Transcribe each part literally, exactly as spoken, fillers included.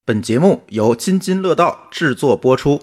本节目由津津乐道制作播出。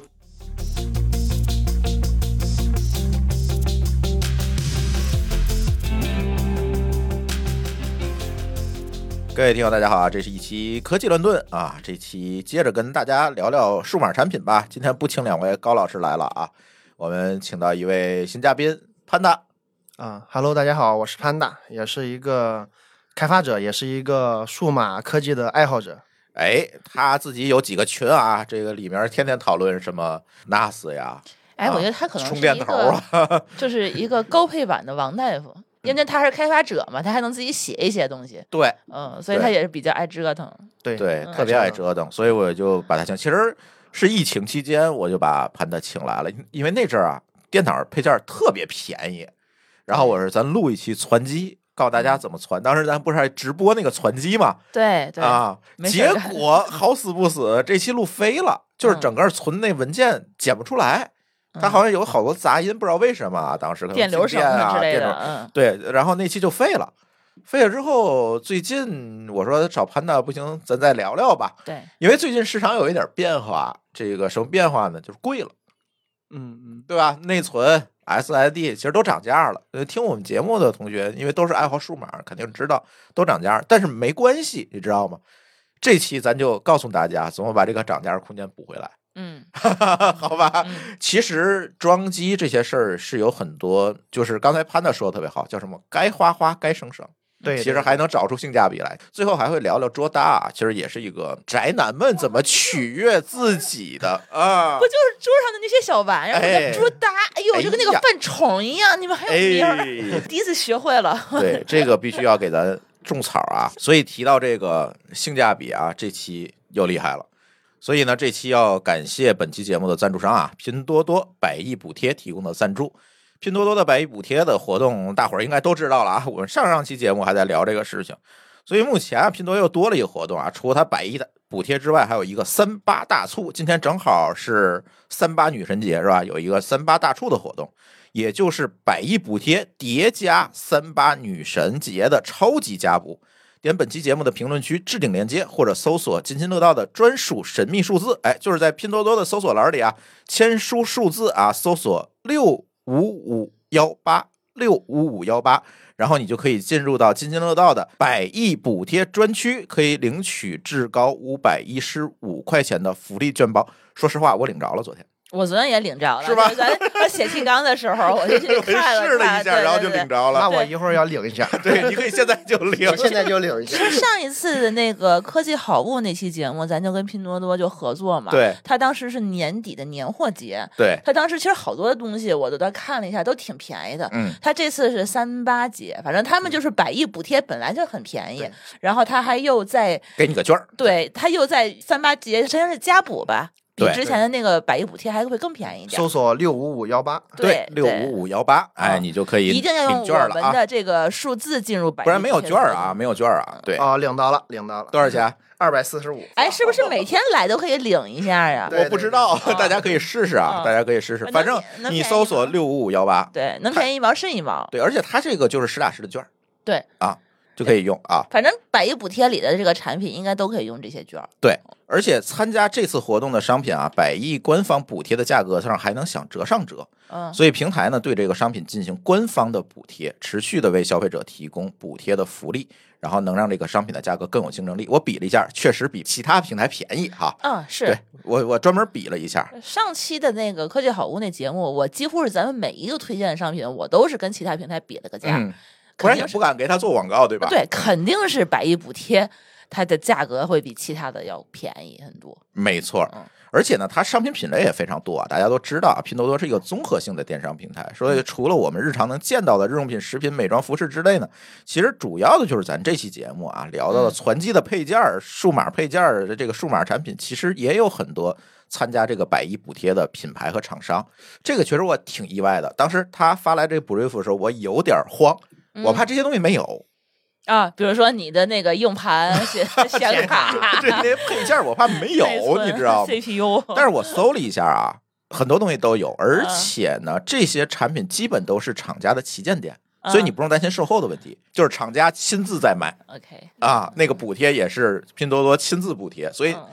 各位听友大家好，这是一期科技乱炖啊，这期接着跟大家聊聊数码产品吧。今天不请两位高老师来了啊，我们请到一位新嘉宾潘达啊 ，Hello， 大家好，我是潘达，也是一个开发者，也是一个数码科技的爱好者。 哎，他自己有几个群啊，这个里面天天讨论什么 N A S 呀， 哎，我觉得他可能是充电头啊， 就是一个高配版的王大夫，因为他是开发者嘛，他还能自己写一些东西。 对， 嗯，所以他也是比较爱折腾。 对对， 嗯、 特别爱折腾，所以我就把他请。其实是疫情期间，我就把潘达请来了，因为那阵儿啊，电脑配件特别便宜，然后我是咱录一期传机。告诉大家怎么传，当时咱不是还直播那个传机嘛？ 对对啊，结果好死不死，这期录飞了，就是整个存那文件剪不出来，嗯、它好像有好多杂音，不知道为什么啊。当时可能电流声啊之类的，嗯， 对，然后那期就废了。废了之后，最近我说找潘达不行，咱再聊聊吧。 对， 因为最近市场有一点变化，这个什么变化呢？就是贵了， 嗯嗯， 对吧？内存。S S D 其实都涨价了，听我们节目的同学，因为都是爱好数码，肯定知道都涨价，但是没关系，你知道吗？这期咱就告诉大家怎么把这个涨价空间补回来。 嗯， 好吧。 嗯、 其实装机这些事儿是有很多，就是刚才潘达说的特别好，叫什么？该花花，该省省。 对， 其实还能找出性价比来。最后还会聊聊桌搭，其实也是一个宅男们怎么取悦自己的啊！ 不就是桌上的那些小玩意儿，哎、桌搭，哎呦，就跟那个饭虫一样，哎、你们还有名儿，哎、第一次学会了。 对，这个必须要给咱种草啊！所以提到这个性价比啊，这期又厉害了。所以呢，这期要感谢本期节目的赞助商啊，拼多多百亿补贴提供的赞助。拼多多的百亿补贴的活动，大伙儿应该都知道了啊。我们上上期节目还在聊这个事情，所以目前啊，拼多多又多了一个活动啊。除了它百亿的补贴之外，还有一个三八大促。今天正好是三八女神节，是吧？有一个三八大促的活动，也就是百亿补贴叠加三八女神节的超级加补。点本期节目的评论区置顶链接，或者搜索津津乐道的专属神秘数字，哎，就是在拼多多的搜索栏里啊，签书数字啊，搜索六。五五幺八六五五幺八，然后你就可以进入到津津乐道的百亿补贴专区，可以领取至高五百一十五块钱的福利券包。说实话，我领着了，昨天。 我昨天也领着了， 是吧？ 咱我写提纲的时候，我就去看了， 试了一下，然后就领着了。 那我一会儿要领一下。 对，你可以现在就领， 现在就领一下。 是上一次的那个科技好物那期节目，咱就跟拼多多就合作嘛。 对， 他当时是年底的年货节。 对， 他当时其实好多东西我都在看了一下，都挺便宜的。 嗯， 他这次是三八节，反正他们就是百亿补贴本来就很便宜，然后他还又在给你个券， 对他又在三八节，实际上是加补吧。比之前的那个百亿补贴还会更便宜一点。 搜索六五五幺八， 对， 六五五幺八，哎，你就可以一定要用我们的这个数字进入百亿， 不然没有券啊，没有券啊。对啊，领到了，领到了， 多少钱？ 二百四十五。 哎，是不是每天来都可以领一下呀？ 我不知道，大家可以试试啊，大家可以试试。反正你搜索六五五幺八， 对，能便宜一毛是一毛。 对，而且它这个就是实打实的券， 对啊。就可以用啊， 反正百亿补贴里的这个产品应该都可以用这些券。 对，而且参加这次活动的商品啊，百亿官方补贴的价格上还能享折上折。 嗯， 所以平台呢对这个商品进行官方的补贴，持续的为消费者提供补贴的福利，然后能让这个商品的价格更有竞争力。我比了一下，确实比其他平台便宜哈。 嗯，是。 对，我我专门比了一下。 上期的那个科技好物那节目，我几乎是咱们每一个推荐的商品，我都是跟其他平台比了个价。 嗯，不然也不敢给他做广告，对吧？ 对，肯定是百亿补贴，它的价格会比其他的要便宜很多。 没错，嗯、而且呢，它商品品类也非常多啊。大家都知道，拼多多是一个综合性的电商平台，所以除了我们日常能见到的日用品、食品、美妆、服饰之类呢，其实主要的就是咱这期节目啊聊到的传机的配件、数码配件的这个数码产品，其实也有很多参加这个百亿补贴的品牌和厂商。这个确实我挺意外的。当时他发来这个 brief 的时候，我有点慌。我怕这些东西没有、 嗯、啊，比如说你的那个硬盘、显卡， 这些配件我怕没有，你知道吗 ？C P U。 但是我搜了一下啊，很多东西都有，而且呢，嗯、这些产品基本都是厂家的旗舰店，所以你不用担心售后的问题，嗯、就是厂家亲自在卖。 OK 啊，那个补贴也是拼多多亲自补贴，所以。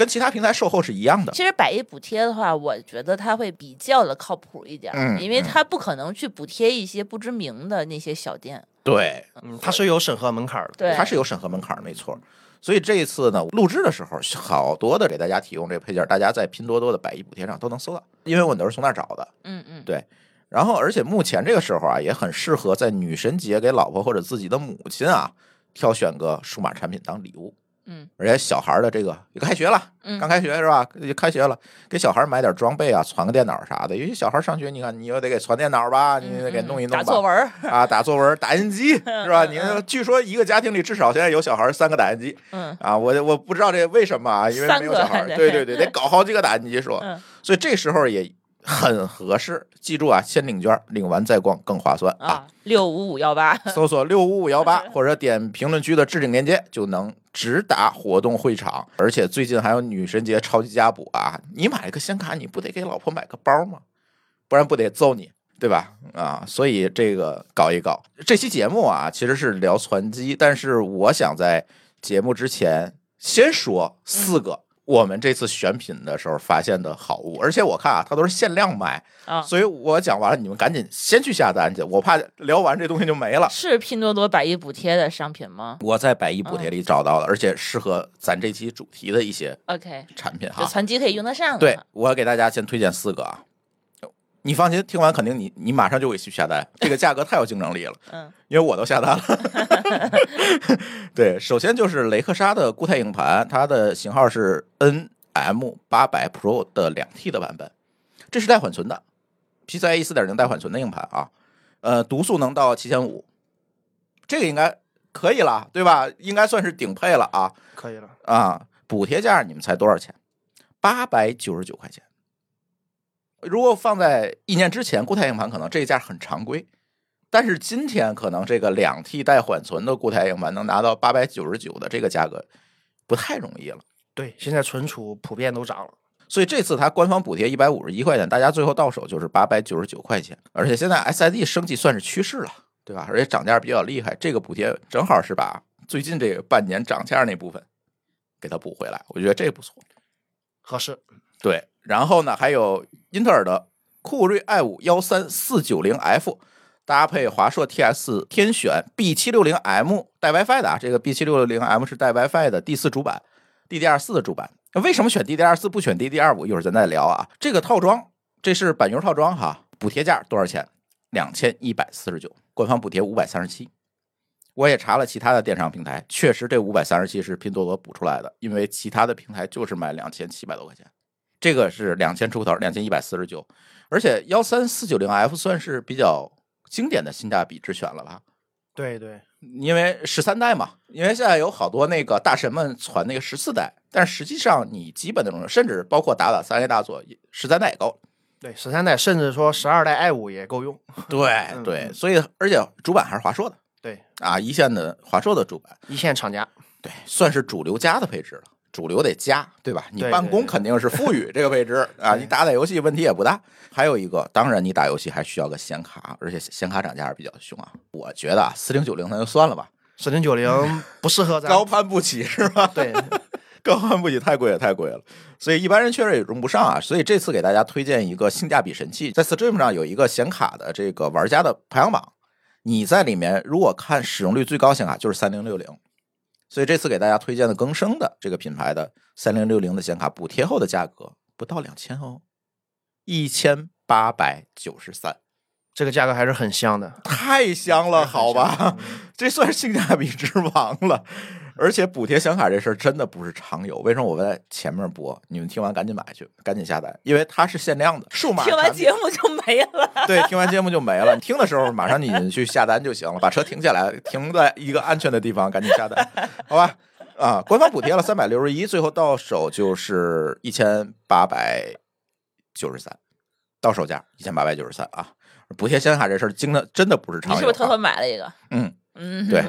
跟其他平台售后是一样的。 其实百亿补贴的话，我觉得它会比较的靠谱一点， 嗯， 因为它不可能去补贴一些不知名的那些小店。 对， 嗯，它是有审核门槛的， 对， 它是有审核门槛，没错。所以这一次呢，录制的时候，好多的给大家提供这个配件，大家在拼多多的百亿补贴上都能搜到，因为我都是从那儿找的。 嗯嗯， 对。然后，而且目前这个时候啊，也很适合在女神节给老婆或者自己的母亲啊，挑选个数码产品当礼物。 嗯， 而且小孩的这个也开学了， 嗯， 刚开学是吧？也开学了，给小孩买点装备啊，传个电脑啥的。因为小孩上学，你看你又得给传电脑吧，你得给弄一弄吧， 打作文啊，打作文，打印机是吧？你据说一个家庭里至少现在有小孩三个打印机， 嗯啊，我我不知道这为什么啊，因为没有小孩，对对对，得搞好几个打印机说， 嗯， 所以这时候也很合适。记住啊，先领券，领完再逛更划算啊！ 六五五幺八， 搜索六五五幺八或者点评论区的置顶链接就能直达活动会场。而且最近还有女神节超级加补啊！你买个显卡，你不得给老婆买个包吗？不然不得揍你，对吧？啊，所以这个搞一搞。这期节目啊，其实是聊传机，但是我想在节目之前先说四个。嗯，我们这次选品的时候发现的好物，而且我看啊，它都是限量卖啊， 所以我讲完了，你们赶紧先去下单去，我怕聊完这东西就没了。 是拼多多百亿补贴的商品吗？ 我在百亿补贴里找到了，嗯，而且适合咱这期主题的一些 OK 产品哈， 就传机可以用得上。 对，我给大家先推荐四个啊。你放心，听完肯定你你马上就会去下单，这个价格太有竞争力了。嗯，因为我都下单了。对，首先就是雷克莎的固态硬盘，它的型号是 N M 八百 Pro 的两 T 的版本，这是带缓存的 P C I E 四点零 带缓存的硬盘啊。呃，读速能到七千五，这个应该可以了，对吧？应该算是顶配了啊。 可以了啊。补贴价你们猜多少钱？八百九十九块钱。如果放在一年之前，固态硬盘可能这个价很常规，但是今天可能这个两 T 带缓存的固态硬盘能拿到八百九十九的这个价格，不太容易了。 对，现在存储普遍都涨了， 所以这次它官方补贴一百五十一块钱，大家最后到手就是八百九十九块钱。而且现在 S S D 升级算是趋势了，对吧？而且涨价比较厉害，这个补贴正好是把最近这个半年涨价那部分给它补回来，我觉得这不错， 合适。 对，然后呢，还有英特尔的酷睿 i 五 一三四九零 F 搭配华硕 T S 天选 B 七六零 M 带 WiFi 的啊，这个 B 七六零 M 是带 WiFi 的第四主板 D D R 四 的主板。为什么选 D D R 四 不选 D D R 五？ 一会儿咱再聊啊。这个套装，这是版油套装哈，补贴价多少钱？两千一百四十九，官方补贴五百三十七。我也查了其他的电商平台，确实这五百三十七是拼多多补出来的，因为其他的平台就是卖两千七百多块钱。这个是两千出头，两千一百四十九，而且一三四九零 F 算是比较经典的性价比之选了吧？ 对对， 因为十三代嘛，因为现在有好多那个大神们传那个十四代，但实际上你基本的种，甚至包括打打三 A 大作，十三代也够。 对，十三代甚至说十二代 i 五也够用。 对对，所以而且主板还是华硕的。 对啊，一线的华硕的主板， 一线厂家， 对，算是主流加的配置了。主流得加，对吧？你办公肯定是富裕这个配置啊，你打打游戏问题也不大。还有一个，当然你打游戏还需要个显卡，而且显卡涨价是比较凶啊。我觉得啊，四零九零那就算了吧， 四零九零不适合咱， 高攀不起是吧？ 对， 高攀不起，太贵了，太贵了。所以一般人确实也用不上啊。所以这次给大家推荐一个性价比神器，在 Steam 上有一个显卡的这个玩家的排行榜，你在里面如果看使用率最高显卡就是三零六零。所以这次给大家推荐的更生的这个品牌的三零六零的显卡，补贴后的价格不到两千哦，一千八百九十三， 这个价格还是很香的， 太香了，好吧？这算是性价比之王了。而且补贴显卡这事儿真的不是常有，为什么我在前面播？你们听完赶紧买去，赶紧下单，因为它是限量的，数码。 听完节目就没了。 对，听完节目就没了。你听的时候马上你去下单就行了，把车停下来，停在一个安全的地方，赶紧下单，好吧？啊，官方补贴了三百六十一，最后到手就是一千八百九十三，到手价一千八百九十三啊！补贴显卡这事儿，真的真的不是常有。 你是不是偷偷买了一个？ 嗯嗯， 对。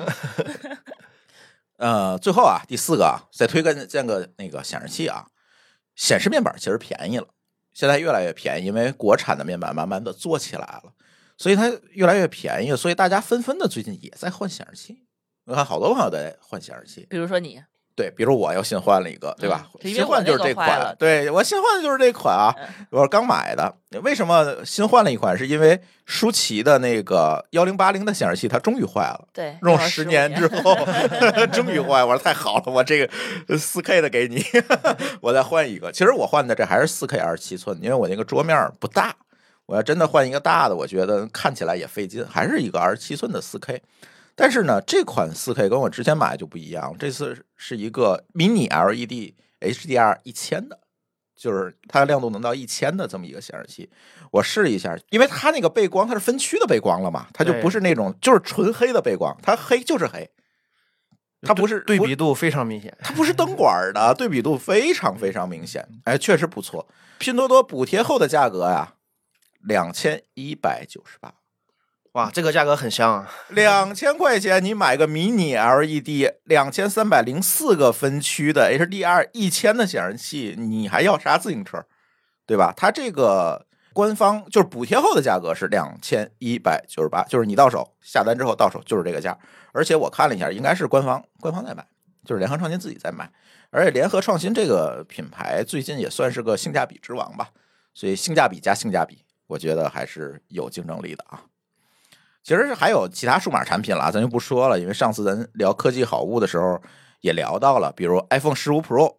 呃，最后啊，第四个啊，再推荐个那个显示器啊，显示面板其实便宜了，现在越来越便宜，因为国产的面板慢慢的做起来了，所以它越来越便宜，所以大家纷纷的最近也在换显示器。我看好多朋友在换显示器， 比如说你， 对，比如我又新换了一个，对吧？ 嗯、 新换就是这款，对我新换的就是这款啊，嗯、我刚买的。为什么新换了一款？是因为舒淇的那个幺零八零的显示器它终于坏了， 对， 用十年之后终于坏。我说太好了，我这个四 K 的给你，我再换一个。其实我换的这还是四 K 二十七寸，因为我那个桌面不大，我要真的换一个大的，我觉得看起来也费劲，还是一个二十七寸的四 K。但是呢，这款四 K 跟我之前买就不一样，这次是一个迷你 L E D H D R 一千的，就是它亮度能到一千的这么一个显示器。我试一下，因为它那个背光它是分区的背光了嘛，它就不是那种就是纯黑的背光，它黑就是黑，它不是对比度非常明显， 它不是灯管的，对比度非常非常明显，哎，确实不错。拼多多补贴后的价格呀，两千一百九十八。 哇，这个价格很香啊！ 两千块钱，你买个迷你 L E D， 两千三百零四个分区的 H D R 一千的显示器，你还要啥自行车？对吧？它这个官方就是补贴后的价格是两千一百九十八，就是你到手下单之后到手就是这个价。而且我看了一下，应该是官方官方在卖，就是联合创新自己在卖。而且联合创新这个品牌最近也算是个性价比之王吧，所以性价比加性价比，我觉得还是有竞争力的啊。其实还有其他数码产品了，咱就不说了，因为上次咱聊科技好物的时候也聊到了，比如 iPhone 十五 Pro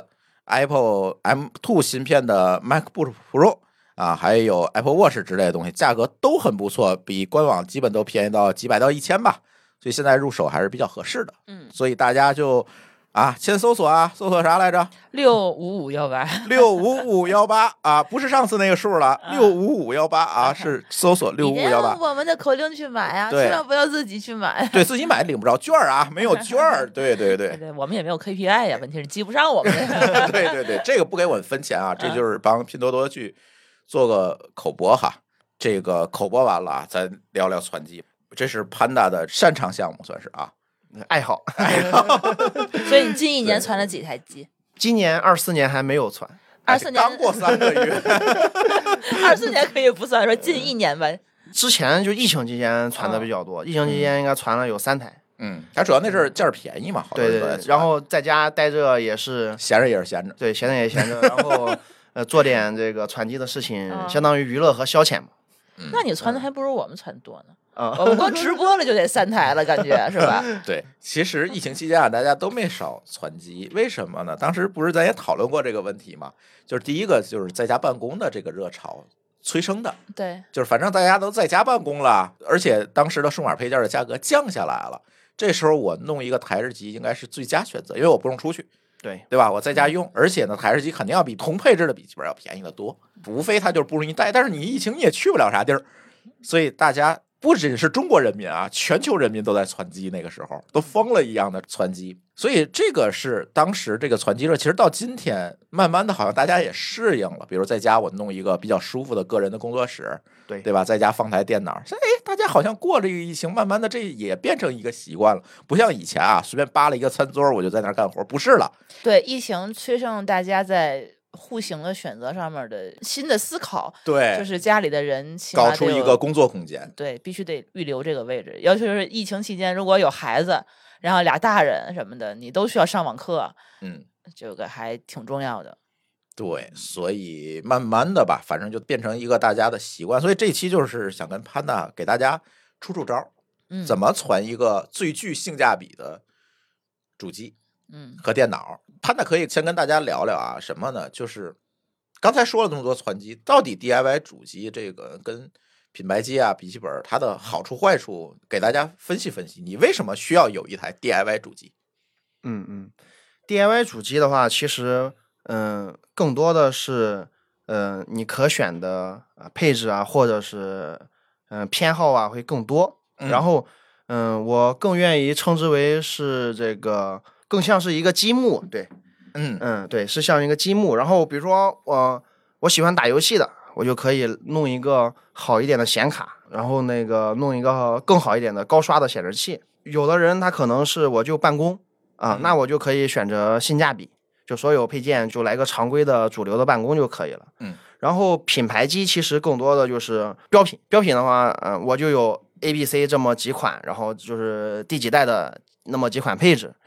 Max、Apple M 二 芯片的 MacBook Pro 啊，还有 Apple Watch 之类的东西，价格都很不错，比官网基本都便宜到几百到一千吧，所以现在入手还是比较合适的。 嗯， 所以大家就啊，先搜索啊，搜索啥来着？ 六五五幺八， 六五五幺八啊，不是上次那个数了，六五五幺八啊，是搜索六五五幺八。 我们的口令去买啊，千万不要自己去买。 对自己买领不着券啊，没有券儿。对对对， 对对，我们也没有 K P I 呀，问题是记不上我们。 对对对，这个不给我们分钱啊，这就是帮拼多多去做个口播哈。这个口播完了，咱聊聊传机，这是 Panda 的擅长项目，算是啊。 爱好， 爱好。 所以你近一年传了几台机？ 今年二四年还没有传， 二四年刚过三个月， 二四年可以不算，说近一年吧。 之前就疫情期间传的比较多，嗯、疫情期间应该传了有三台。 嗯，它主要那阵儿价儿便宜嘛，好对对对，然后在家待着也是闲着也是闲着， 对，闲着也闲着，然后呃做点这个传机的事情，嗯、相当于娱乐和消遣嘛。 嗯、 那你传的还不如我们传多呢。 啊， 我们光直播了就得三台了，感觉是吧？ 对，其实疫情期间啊，大家都没少传机，为什么呢？当时不是咱也讨论过这个问题吗？就是第一个就是在家办公的这个热潮催生的， 对， 就是反正大家都在家办公了，而且当时的数码配件的价格降下来了，这时候我弄一个台式机应该是最佳选择，因为我不用出去。 对对吧？我在家用，而且呢，台式机肯定要比同配置的笔记本要便宜的多，无非它就是不容易带，但是你疫情你也去不了啥地儿，所以大家。不仅是中国人民啊，全球人民都在传机，那个时候都疯了一样的传机，所以这个是当时这个传机热，其实到今天慢慢的好像大家也适应了，比如在家我弄一个比较舒服的个人的工作室， 对对吧？在家放台电脑，哎，大家好像过这个疫情，慢慢的这也变成一个习惯了，不像以前啊，随便扒了一个餐桌我就在那儿干活，不是了。 对，疫情催生大家在户型的选择上面的新的思考， 对， 就是家里的人搞出一个工作空间， 对，必须得预留这个位置。尤其是疫情期间，如果有孩子，然后俩大人什么的，你都需要上网课， 嗯， 这个还挺重要的。 对，所以慢慢的吧，反正就变成一个大家的习惯。所以这期就是想跟潘达给大家出出招， 嗯， 怎么传一个最具性价比的主机， 嗯， 和电脑。潘达可以先跟大家聊聊啊，什么呢？就是刚才说了这么多传机，到底 D I Y 主机这个跟品牌机啊、笔记本它的好处坏处，给大家分析分析。你为什么需要有一台 D I Y 主机？ 嗯嗯 ，D I Y 主机的话，其实嗯、呃，更多的是嗯、呃，你可选的配置啊，或者是嗯、呃、偏好啊会更多。 嗯、 然后嗯、呃，我更愿意称之为是这个。更像是一个积木，对， 嗯嗯，对，是像一个积木。然后比如说我我喜欢打游戏的，我就可以弄一个好一点的显卡，然后那个弄一个更好一点的高刷的显示器。有的人他可能是我就办公啊、呃嗯，那我就可以选择性价比，就所有配件就来个常规的主流的办公就可以了。 嗯， 然后品牌机其实更多的就是标品，标品的话，嗯、呃，我就有 A B C 这么几款，然后就是第几代的那么几款配置。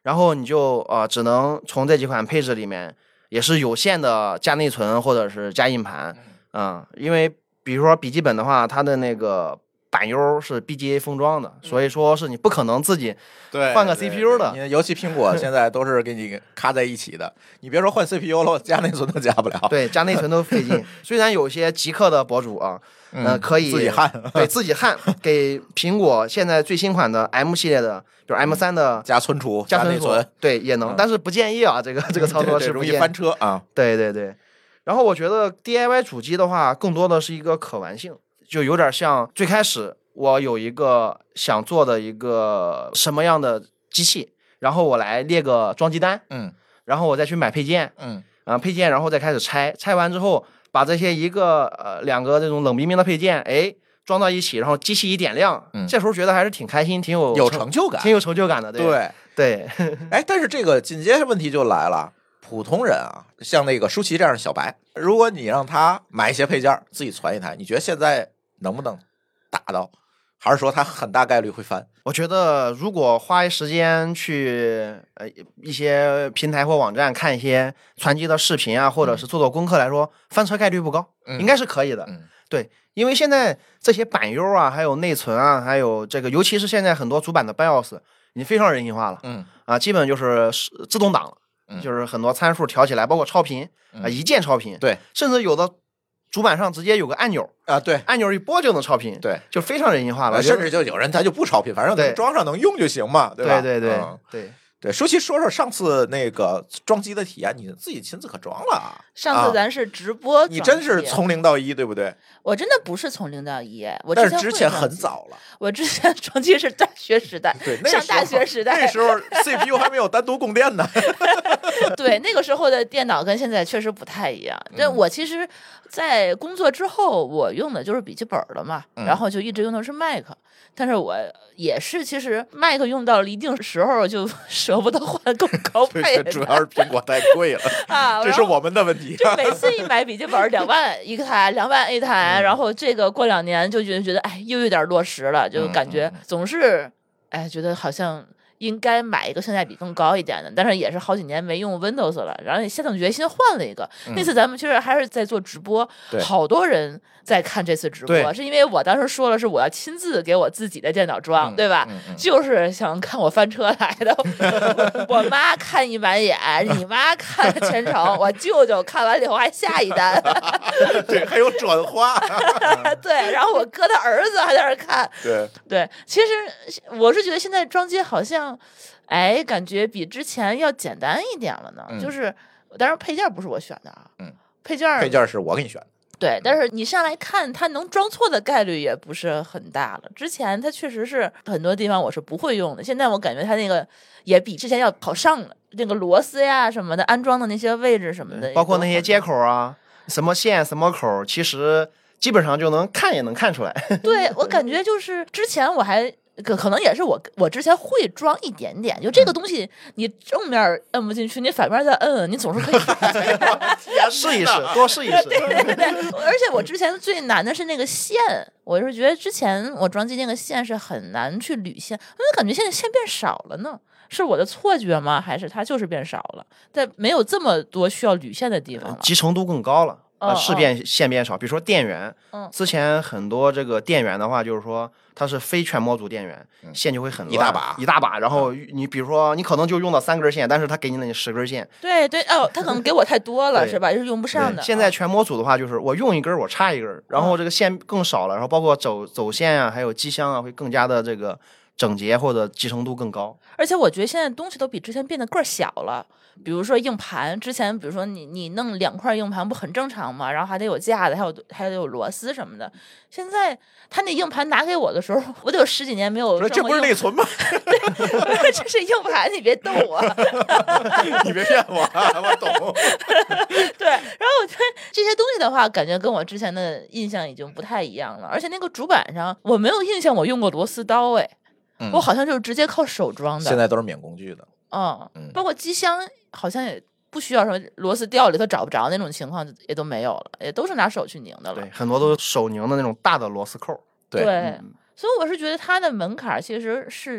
然后你就呃只能从这几款配置里面，也是有限的加内存或者是加硬盘，嗯，因为比如说笔记本的话，它的那个板 U 是 B G A 封装的，所以说是你不可能自己换个 C P U 的。 对对对，尤其苹果现在都是给你卡在一起的，你别说换 C P U 了，加内存都加不了。 对，加内存都费劲。虽然有些极客的博主啊， 嗯、 呃，可以自己焊， 对自己焊，给苹果现在最新款的 M 系列的，比如 M 三的、 嗯、加存储、 加内存， 对也能、嗯，但是不建议啊，这个这个操作是不容易翻车啊。 对对对。然后我觉得 D I Y 主机的话，更多的是一个可玩性，就有点像最开始我有一个想做的一个什么样的机器，然后我来列个装机单， 嗯， 然后我再去买配件， 嗯， 啊、呃、配件，然后再开始拆，拆完之后把这些一个呃两个这种冷冰冰的配件，哎，装到一起，然后机器一点亮， 嗯， 这时候觉得还是挺开心，挺有有成就感， 挺有成就感的，对对对。 哎，但是这个紧接着问题就来了。普通人啊，像那个舒淇这样的小白，如果你让他买一些配件自己攒一台，你觉得现在能不能达到？还是说他很大概率会翻？ 我觉得如果花时间去呃一些平台或网站看一些传机的视频啊，或者是做做功课来说，嗯、翻车概率不高， 嗯、 应该是可以的。 嗯， 对，因为现在这些板 U 啊，还有内存啊，还有这个，尤其是现在很多主板的 BIOS 已经非常人性化了。 嗯啊，基本就是自动挡了。就是很多参数调起来，包括超频啊、呃，一键超频， 对， 甚至有的主板上直接有个按钮啊，对， 按钮一拨就能超频， 对， 就非常人性化了。 甚至就有人他就不超频，反正能装上能用就行嘛，对吧？ 对对对、 嗯、 对对。舒淇说说上次那个装机的体验，你自己亲自可装了啊？ 上次咱是直播、啊， 你真是从零到一，对不对？ 我真的不是从零到一，我但是之前很早了。 我之前装机是大学时代， 对， 上大学时代， 那时候 C P U 还没有单独供电呢。 对，那个时候的电脑跟现在确实不太一样。但我其实，在工作之后，我用的就是笔记本了嘛， 嗯、 然后就一直用的是 Mac。但是我也是，其实 Mac 用到了一定时候就舍不得换更高配的， 主要是苹果太贵了啊， 这是我们的问题。 就每次一买笔记本两万一个台，两万一台，然后这个过两年就觉得觉得哎又有点落实了，就感觉总是哎觉得好像应该买一个性价比更高一点的，但是也是好几年没用 Windows 了，然后也下定决心换了一个。嗯、那次咱们其实还是在做直播，好多人在看这次直播，是因为我当时说了是我要亲自给我自己的电脑装， 嗯、 对吧、 嗯嗯？ 就是想看我翻车来的。我妈看一满眼，你妈看了全程，我舅舅看完了以后还下一单， 对，还有转化。 对，然后我哥的儿子还在那儿看。 对对，其实我是觉得现在装机好像。哎，感觉比之前要简单一点了呢。 嗯、 就是，当然配件不是我选的啊， 嗯， 配件配件是我给你选的。 对，但是你上来看，它能装错的概率也不是很大了。之前它确实是很多地方我是不会用的，现在我感觉它那个也比之前要好上了。那个螺丝呀什么的，安装的那些位置什么的， 包括那些接口啊，什么线什么口，其实基本上就能看也能看出来。 对，我感觉就是之前我还。可可能也是我我之前会装一点点，就这个东西你正面摁不进去，你反面再摁，你总是可以试一试，多试一试。 对对对，而且我之前最难的是那个线，我是觉得之前我装机那个线是很难去捋线，我感觉现在线变少了呢。是我的错觉吗？还是它就是变少了？但没有这么多需要捋线的地方了， 集成度更高了。呃，是变线变少， 哦、 比如说电源， 嗯， 之前很多这个电源的话，就是说它是非全模组电源，嗯、线就会很乱， 一大把一大把，然后你比如说你可能就用到三根线，但是它给你了你十根线， 对对哦，它可能给我太多了是吧？是用不上的。 现在全模组的话，就是我用一根我插一根，然后这个线更少了，然后包括走走线啊，还有机箱啊，会更加的这个整洁或者集成度更高。 而且我觉得现在东西都比之前变得个儿小了。比如说硬盘，之前比如说你你弄两块硬盘不很正常吗？然后还得有架子，还有还得有螺丝什么的。现在他那硬盘拿给我的时候，我得有十几年没有。 这不是内存吗？ 对，这是硬盘，你别逗我， 你别骗我，我懂。 对，然后我觉得这些东西的话，感觉跟我之前的印象已经不太一样了。而且那个主板上，我没有印象我用过螺丝刀，哎、嗯，我好像就是直接靠手装的。 现在都是免工具的。 嗯，包括机箱好像也不需要什么螺丝掉里头找不着那种情况，也都没有了，也都是拿手去拧的了。 对，很多都是手拧的那种大的螺丝扣。 对，对嗯、所以我是觉得它的门槛其实是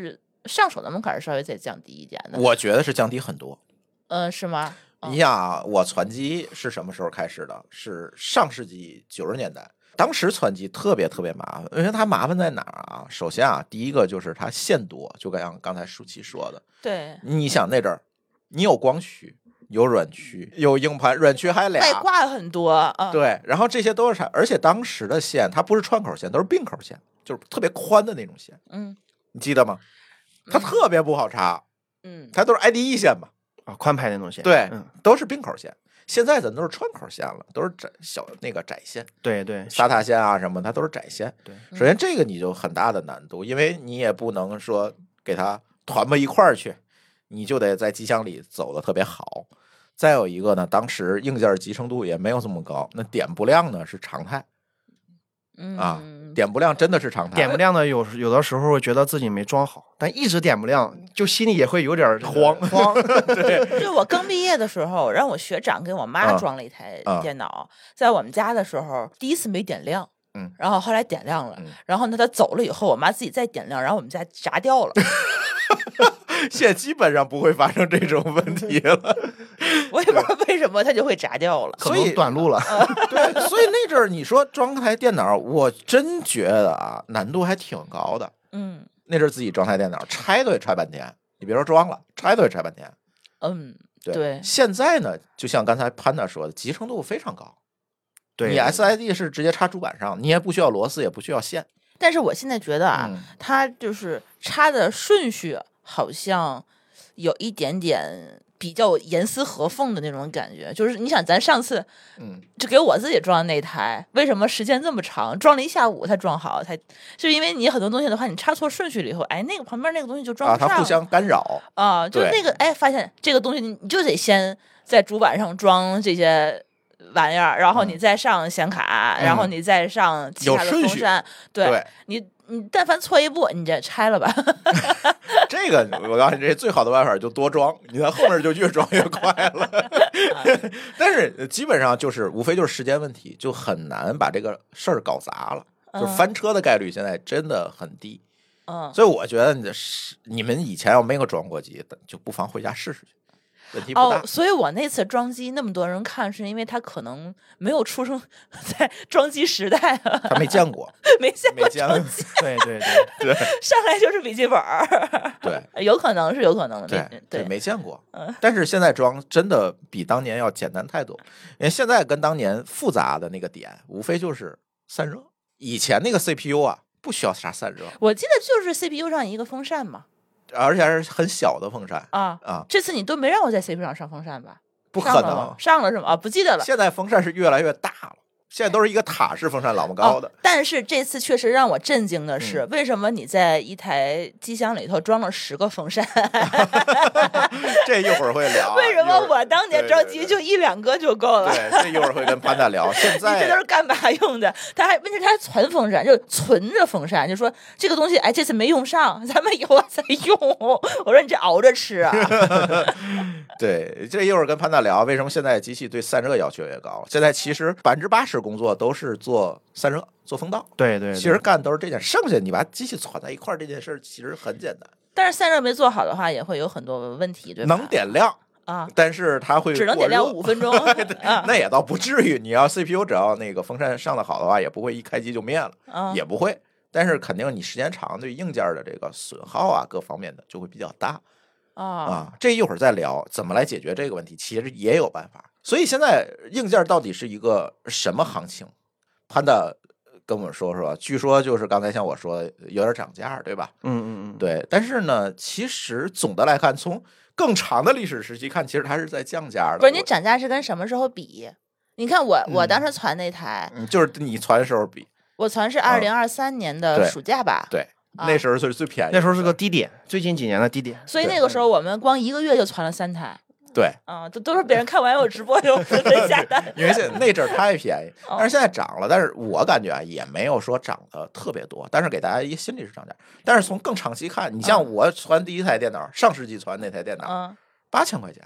上手的门槛稍微再降低一点的。 我觉得是降低很多。 嗯、呃，是吗？ 你想啊，我传机是什么时候开始的？是上世纪九十年代。当时传机特别特别麻烦，因为它麻烦在哪儿啊？首先啊，第一个就是它线多，就像刚才舒淇说的。 对， 你想那阵儿，你有光驱，有软驱，有硬盘，软驱还俩， 外挂很多啊。 对，然后这些都是啥？而且当时的线它不是串口线，都是并口线，就是特别宽的那种线。 嗯， 你记得吗？它特别不好插。 嗯， 它都是 I D E 线嘛。 啊，宽排那种线， 对， 嗯， 都是并口线。现在咱都是串口线了，都是窄小那个窄线， 对对， 沙塔线啊什么，它都是窄线。 对， 首先这个你就很大的难度，因为你也不能说给它团吧一块儿去，你就得在机箱里走的特别好。再有一个呢，当时硬件集成度也没有这么高，那点不亮呢是常态。 嗯啊，点不亮真的是常态。 点不亮的有有的时候会觉得自己没装好，但一直点不亮，就心里也会有点慌慌。 对， 就我刚毕业的时候，让我学长给我妈装了一台电脑，嗯、在我们家的时候，第一次没点亮， 嗯， 然后后来点亮了， 嗯、 然后呢，他走了以后，我妈自己再点亮，然后我们家炸掉了。 现在基本上不会发生这种问题了。 我也不知道为什么它就会炸掉了， 所以短路了。 对，所以那阵儿你说装台电脑，我真觉得啊难度还挺高的。 嗯， 那阵儿自己装台电脑，拆都得拆半天。你别说装了，拆都得拆半天。 嗯， 对。 对， 现在呢，就像刚才潘达说的，集成度非常高。 对， 你 S I D 是直接插主板上，你也不需要螺丝，也不需要线。 但是我现在觉得啊， 嗯、 它就是插的顺序好像有一点点比较严丝合缝的那种感觉。就是你想，咱上次嗯， 就给我自己装的那台，为什么时间这么长，装了一下午才装好？才是因为你很多东西的话，你插错顺序了以后，哎，那个旁边那个东西就装不上， 啊，它互相干扰啊，就那个哎，发现这个东西你你就得先在主板上装这些玩意儿，然后你再上显卡， 嗯、 然后你再上其他的风扇，对, 对你你但凡错一步，你这拆了吧。 这个我告诉你，这最好的办法就多装，你在后面就越装越快了。但是基本上就是无非就是时间问题，就很难把这个事儿搞砸了， 嗯、 就翻车的概率现在真的很低。 嗯， 所以我觉得你的你们以前要没有装过机，就不妨回家试试去。问题不大。 哦，所以我那次装机那么多人看，是因为他可能没有出生在装机时代啊， 他没见过， 没见过装机， 对对对对， 上来就是笔记本儿， 对， 有可能是有可能的， 对对， 没见过。 嗯， 但是现在装真的比当年要简单太多，因为现在跟当年复杂的那个点，无非就是散热。以前那个 C P U 啊，不需要啥散热， 我记得就是 C P U 上一个风扇嘛。 而且还是很小的风扇啊啊！ 这次你都没让我在 C P U 上上风扇吧？ 不可能， 上了是吗？啊，不记得了。 现在风扇是越来越大了，现在都是一个塔式风扇，老么高的、 哦。但是这次确实让我震惊的是， 嗯、 为什么你在一台机箱里头装了十个风扇？ 这一会儿会聊。 为什么我当年着急就一两个就够了？ 对, 对, 对, 对，这一会儿会跟潘大聊。现在你这都是干嘛用的？他还问题他还存风扇，就存着风扇，就说这个东西哎这次没用上，咱们以后再用。我说你这熬着吃啊。 对，这一会儿跟潘大聊，为什么现在机器对散热要求越高？现在其实百分之八十工作都是做散热、做风道。 对 对, 对， 其实干都是这件，剩下你把机器攒在一块儿这件事其实很简单。 但是散热没做好的话，也会有很多问题，对吧？ 能点亮啊， 但是它会只能点亮五分钟。啊、 那也倒不至于。你要 C P U 只要那个风扇上的好的话，也不会一开机就灭了， 啊、 也不会。但是肯定你时间长，对硬件的这个损耗啊，各方面的就会比较大。 啊啊，这一会儿再聊怎么来解决这个问题，其实也有办法。所以现在硬件到底是一个什么行情？潘达跟我们说说，据说就是刚才像我说有点涨价，对吧？ 嗯嗯嗯， 对。但是呢，其实总的来看，从更长的历史时期看，其实它是在降价的。 不是你涨价是跟什么时候比？你看我我当时传那台， 嗯，就是你传的时候比， 我传是二零二三年的暑假吧？ 对。对那时候是最便宜、啊， 那时候是个低点，最近几年的低点。 所以那个时候我们光一个月就传了三台。 对， 啊，都都是别人看完我直播就分下单。 因为现在那阵儿太便宜，但是现在涨了，但是我感觉啊也没有说涨得特别多，但是给大家一个心理是涨价。但是从更长期看，你像我传第一台电脑，嗯、上世纪传那台电脑， 嗯， 八千块钱。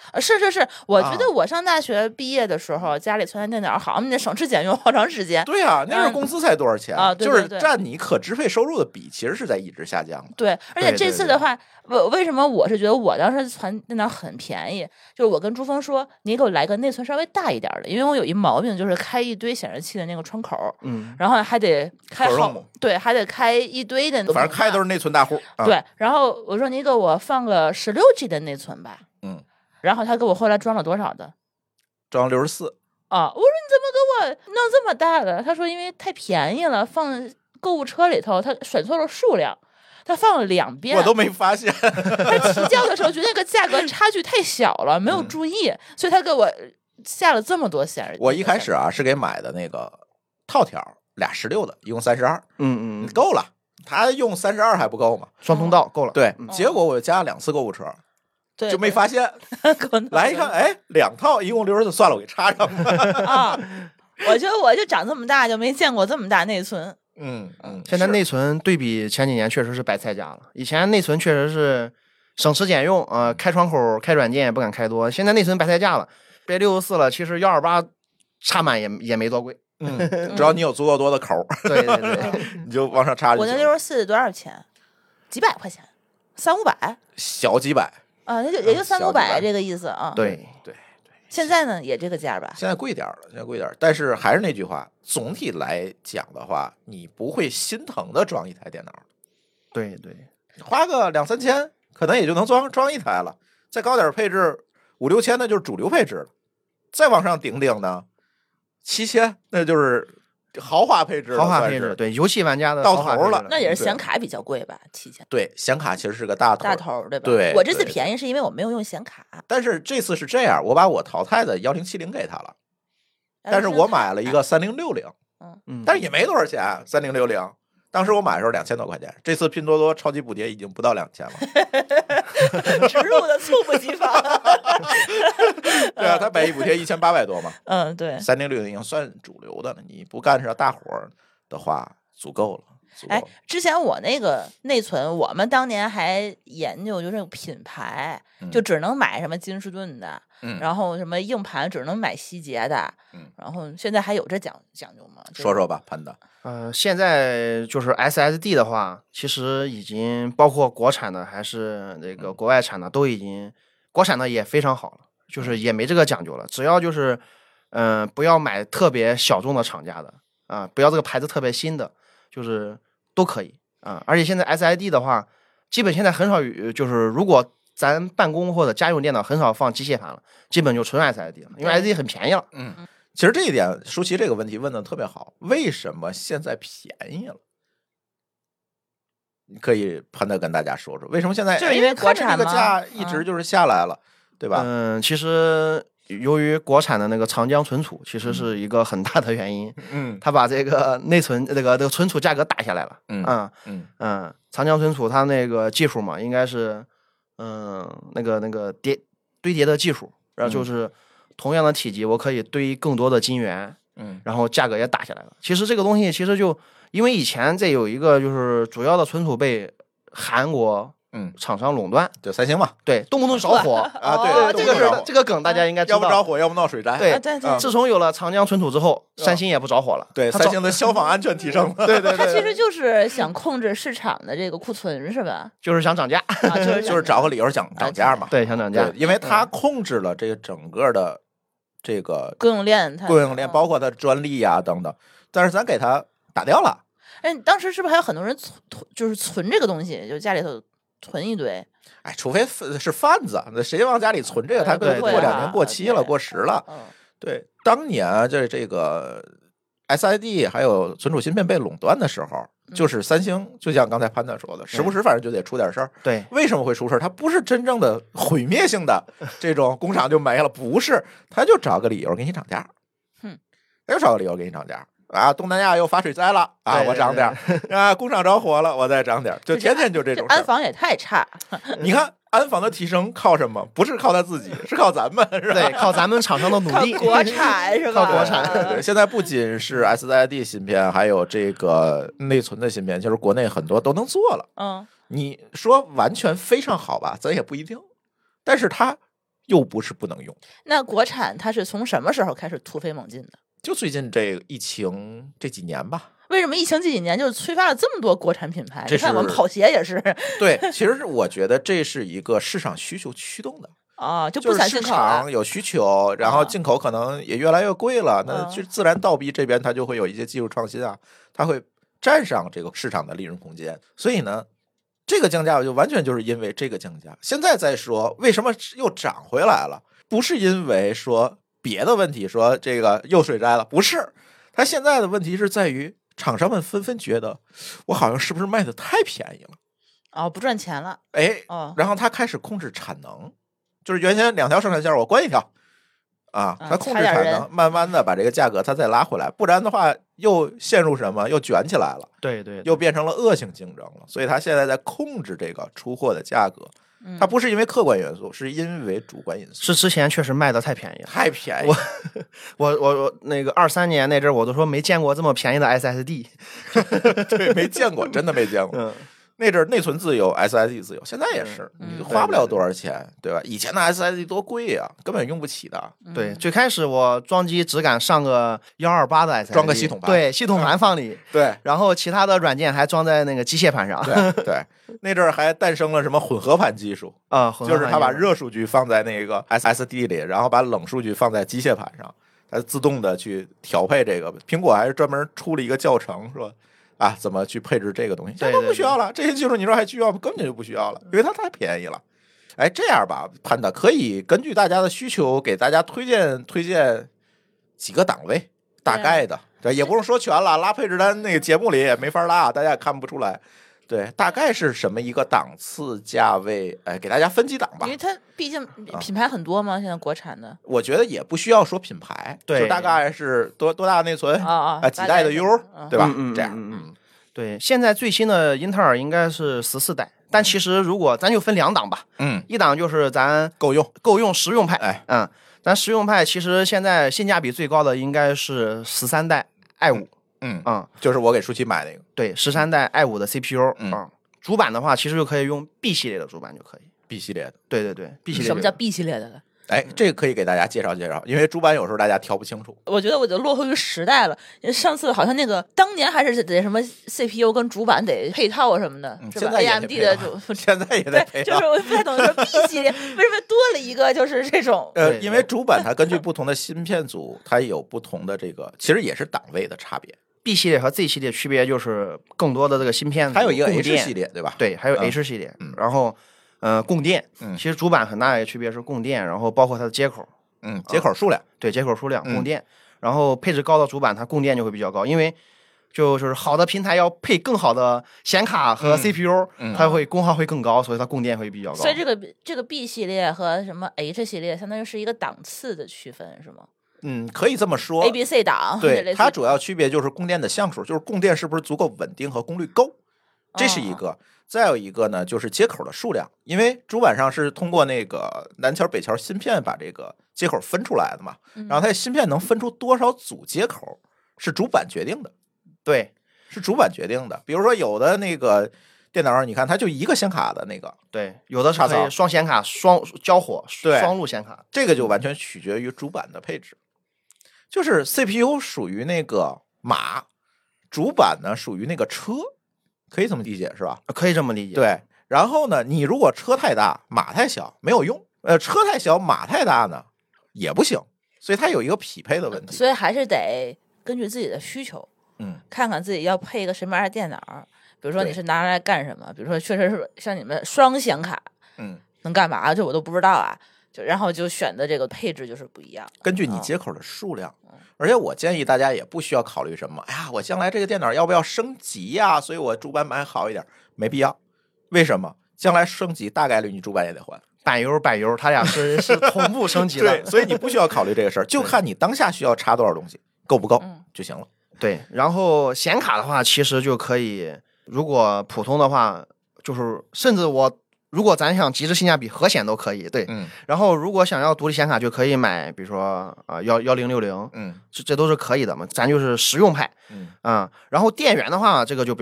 呃是是是，我觉得啊我上大学毕业的时候，家里存台电脑好，你得省吃俭用好长时间。 对呀、那时候工资才多少钱啊对就是对对占你可支配收入的比，其实是在一直下降的。 对，而且这对对对次的话，我为什么我是觉得我当时存电脑很便宜？就是我跟朱峰说，你给我来个内存稍微大一点的，因为我有一毛病，就是开一堆显示器的那个窗口， 嗯， 然后还得开好可用， 对，还得开一堆的， 反正开都是内存大户。啊、， 对。然后我说你给我放个十六 G 的内存吧， 嗯， 然后他给我后来装了多少的？ 装六十四， 啊，我说你怎么给我弄这么大的？他说因为太便宜了，放购物车里头，他选错了数量，他放了两遍。 我都没发现。 他提交的时候觉得那个价格差距太小了，没有注意，所以他给我下了这么多显示。 我一开始啊是给买的那个套条，俩十六的，一共三十二， 嗯嗯， 够了。他用三十二还不够吗？ 双通道够了。 对， 嗯结果我加了两次购物车， 对就没发现。 可能来一看，哎，两套一共六十四，算了，我给插上吧。 啊，我觉得我就长这么大就没见过这么大内存。 嗯嗯， 现在是内存对比前几年确实是白菜价了。以前内存确实是省吃俭用啊、呃开窗口、开软件也不敢开多。现在内存白菜价了，别六十四了，其实幺二八插满也也没多贵。 嗯，只要你有足够多的口儿， 对对对， 你就往上插就我那行。 六十四多少钱？几百块钱，三五百小几百， 啊，那就也就嗯三五小几百百这个意思啊。， 对对， 现在呢也这个价吧。 现在贵点儿了，现在贵点儿。但是还是那句话，总体来讲的话，你不会心疼的装一台电脑， 对对， 花个两三千，可能也就能装装一台了。再高点儿配置，五六千那就是主流配置了。再往上顶顶呢，七千那就是豪华配置了， 豪华配置， 算是对游戏玩家的到豪华头了配置那也是对显卡比较贵吧，七千对，显卡其实是个大头， 大头对吧？ 对我这次对便宜是因为我没有用显卡， 但是这次是这样，我把我淘汰的幺零七零给他了，但是我买了一个三零六零， 嗯， 但是也没多少钱，三零六零。当时我买的时候两千多块钱，这次拼多多超级补贴已经不到两千了。 植入的猝不及防。 对啊，它百亿补贴一千八百多嘛， 嗯，对。 三零六零已经算主流的了。你不干上大活儿的话，足够了，足够哎了。， 之前我那个内存，我们当年还研究就是品牌，就只能买什么金士顿的， 嗯然后什么硬盘只能买希捷的， 嗯然后现在还有这讲讲究吗？ 说说吧，潘达。 呃，现在就是 S S D 的话，其实已经包括国产的还是那个国外产的，都已经国产的也非常好了，就是也没这个讲究了。只要就是，嗯、不要买特别小众的厂家的啊、不要这个牌子特别新的，就是都可以啊、而且现在 S S D 的话，基本现在很少有，就是如果咱办公或者家用电脑很少放机械盘了，基本就纯 S S D 了，因为 S S D 很便宜了。 嗯，其实这一点，舒淇这个问题问的特别好。为什么现在便宜了？你可以潘达跟大家说说，为什么现在就是因为哎国产看着这个吗价一直就是下来了，对吧？ 嗯，其实由于国产的那个长江存储，其实是一个很大的原因。 嗯它把这个内存这个这个存储价格打下来了。 嗯嗯嗯嗯，长江存储它那个技术嘛，应该是嗯那个那个叠堆叠的技术，然后就是同样的体积，我可以堆更多的晶圆， 嗯然后价格也打下来了。其实这个东西其实就因为以前这有一个就是主要的存储被韩国嗯， 厂商垄断， 就三星嘛， 对，动不动着火。 啊，对哦这个动不着是这个梗大家应该知道。 要不着火，要不闹水灾。 对啊对对啊自从有了长江存储之后，三星也不着火了。 对， 它着三星的消防安全提升了。 对对它其实对， 就是想控制市场的这个库存，是吧？ 就是想涨价。 啊，就是就是找个理由讲涨价嘛。 对，想涨价对，。因为它控制了这个整个的这个供应链它， 供应链， 嗯包括它专利呀、等等，但是咱给它打掉了。 哎，当时是不是还有很多人存囤，就是存这个东西，就家里头囤一堆？ 哎，除非是贩子，那谁往家里存这个？他对过对两年过期了， 对过时了。 嗯， 对，当年啊这这个 S I D 还有存储芯片被垄断的时候，就是三星，就像刚才潘达说的，时不时反正就得出点事儿。 对， 为什么会出事儿？它不是真正的毁灭性的这种工厂就没了，不是，他就找个理由给你涨价。 哼， 他就找个理由给你涨价。啊，东南亚又发水灾了啊， 对我涨点儿啊，工厂着火了，我再涨点儿，就天天就这种事儿。 安防也太差， 你看安防的提升靠什么？不是靠他自己，是靠咱们，是吧？ 对，靠咱们厂商的努力。 靠国产是吧？ 靠国产对对，现在不仅是 S I D 芯片，还有这个内存的芯片，就是国内很多都能做了。 嗯， 你说完全非常好吧，咱也不一定，但是它又不是不能用。 那国产它是从什么时候开始突飞猛进的？ 就最近这个疫情这几年吧。 为什么疫情这几年就催发了这么多国产品牌？ 这你看我们跑鞋也是。 对，其实我觉得这是一个市场需求驱动的。 啊、哦，就不产进口了。 市场有需求，然后进口可能也越来越贵了， 嗯、 那就自然倒逼这边它就会有一些技术创新啊，它会占上这个市场的利润空间。所以呢，这个降价就完全就是因为这个降价。现在再说为什么又涨回来了，不是因为说别的问题，说这个又水灾了，不是。它现在的问题是在于厂商们纷纷觉得我好像是不是卖的太便宜了， 哦，不赚钱了， 哎， 哦， 然后他开始控制产能，就是原先两条生产线我关一条啊，他控制产能，慢慢的把这个价格他再拉回来，不然的话又陷入什么，又卷起来了， 对 对, 对， 又变成了恶性竞争了。所以他现在在控制这个出货的价格， 嗯、 它不是因为客观元素，是因为主观因素。 是之前确实卖的太便宜了， 太便宜。 我我我我那个二三年那阵儿，我都说没见过这么便宜的 S S D， 对，没见过，真的没见过。 嗯， 那阵内存自由 S S D 自由，现在也是， 嗯、 你花不了多少钱，对吧？以前的 S S D 多贵呀、啊，根本用不起的。 对，最开始我装机只敢上个幺二八的 S S D， 装个系统盘， 对，系统盘放里， 嗯、对， 然后其他的软件还装在那个机械盘上。 对对，那阵儿还诞生了什么混合盘技术啊、 嗯，就是他把热数据放在那个 S S D 里，然后把冷数据放在机械盘上，它自动的去调配这个。苹果还是专门出了一个教程，说啊，怎么去配置这个东西？ 对对对， 不需要了，这些技术你说还需要吗？根本就不需要了，因为它太便宜了。哎，这样吧，潘达可以根据大家的需求给大家推荐推荐几个档位，大概的，对，也不用说全了，拉配置单那个节目里也没法拉，大家也看不出来。对，大概是什么一个档次价位？哎，给大家分几档吧。 因为它毕竟品牌很多嘛，现在国产的。 我觉得也不需要说品牌， 对， 就大概是多多大内存啊啊，几代的 U， 对吧？ 嗯、 这样， 嗯嗯，对。现在最新的英特尔应该是十四代，但其实如果咱就分两档吧， 嗯， 一档就是咱够用够用实用派， 哎， 嗯，咱实用派其实现在性价比最高的应该是十三代 i 五。 嗯嗯， 就是我给舒淇买那个， 对，十三代 i 五的 C P U， 嗯。 嗯，主板的话，其实就可以用 B 系列的主板就可以。 B 系列的， 对对对 ，B 系列。 什么叫 B 系列的了？ 哎，这个可以给大家介绍介绍，因为主板有时候大家挑不清楚。 我觉得我就落后于时代了。上次好像那个当年还是得什么 C P U 跟主板得配套什么的， 嗯、 是吧 ？A M D 的主， 现在也得配套。 就是我不太懂说 B 系列为什么多了一个，就是这种。 呃，因为主板它根据不同的芯片组，它有不同的这个，其实也是档位的差别。 B 系列和 Z 系列区别就是更多的这个芯片， 还有一个 H 系列，对吧？ 对，还有 H 系列， 嗯、 然后呃供电， 嗯， 其实主板很大的区别是供电，然后包括它的接口， 嗯，接口数量， 啊、对，接口数量， 嗯、 供电，然后配置高的主板它供电就会比较高，因为就就是好的平台要配更好的显卡和 C P U，、 嗯、 它会功耗会更高，所以它供电会比较高。 所以这个这个 B 系列和什么 H 系列，相当于是一个档次的区分，是吗？ 嗯，可以这么说。 A、B、C 档， 对，它主要区别就是供电的像素，就是供电是不是足够稳定和功率够，这是一个。哦、再有一个呢，就是接口的数量，因为主板上是通过那个南桥北桥芯片把这个接口分出来的嘛， 嗯、 然后它芯片能分出多少组接口是主板决定的。 对， 是主板决定的。比如说有的那个电脑上，你看它就一个显卡的那个， 对，有的是可以双显卡双交火，双路显卡， 这个就完全取决于主板的配置。就是 C P U 属于那个马，主板呢属于那个车，可以这么理解是吧？ 可以这么理解。 对，然后呢，你如果车太大，马太小，没有用。呃，车太小，马太大呢，也不行。所以它有一个匹配的问题。 所以还是得根据自己的需求， 嗯， 看看自己要配一个什么样的电脑。比如说你是拿来干什么？比如说确实是像你们双显卡， 嗯， 能干嘛？这我都不知道啊。就然后就选的这个配置就是不一样， 根据你接口的数量，嗯、而且我建议大家也不需要考虑什么，哎呀，我将来这个电脑要不要升级呀、啊？所以我主板买好一点，没必要。为什么？将来升级大概率你主板也得换， 板油板油，它俩是是同步升级的， 对，所以你不需要考虑这个事儿，就看你当下需要插多少东西，够不够、嗯、就行了。 对，然后显卡的话，其实就可以，如果普通的话，就是甚至我。如果咱想极致性价比，核显都可以，对。 嗯。 然后如果想要独立显卡，就可以买，比如说啊幺幺零六零， 嗯， 这这都是可以的嘛。咱就是实用派， 嗯啊、嗯。然后电源的话，这个就比较省，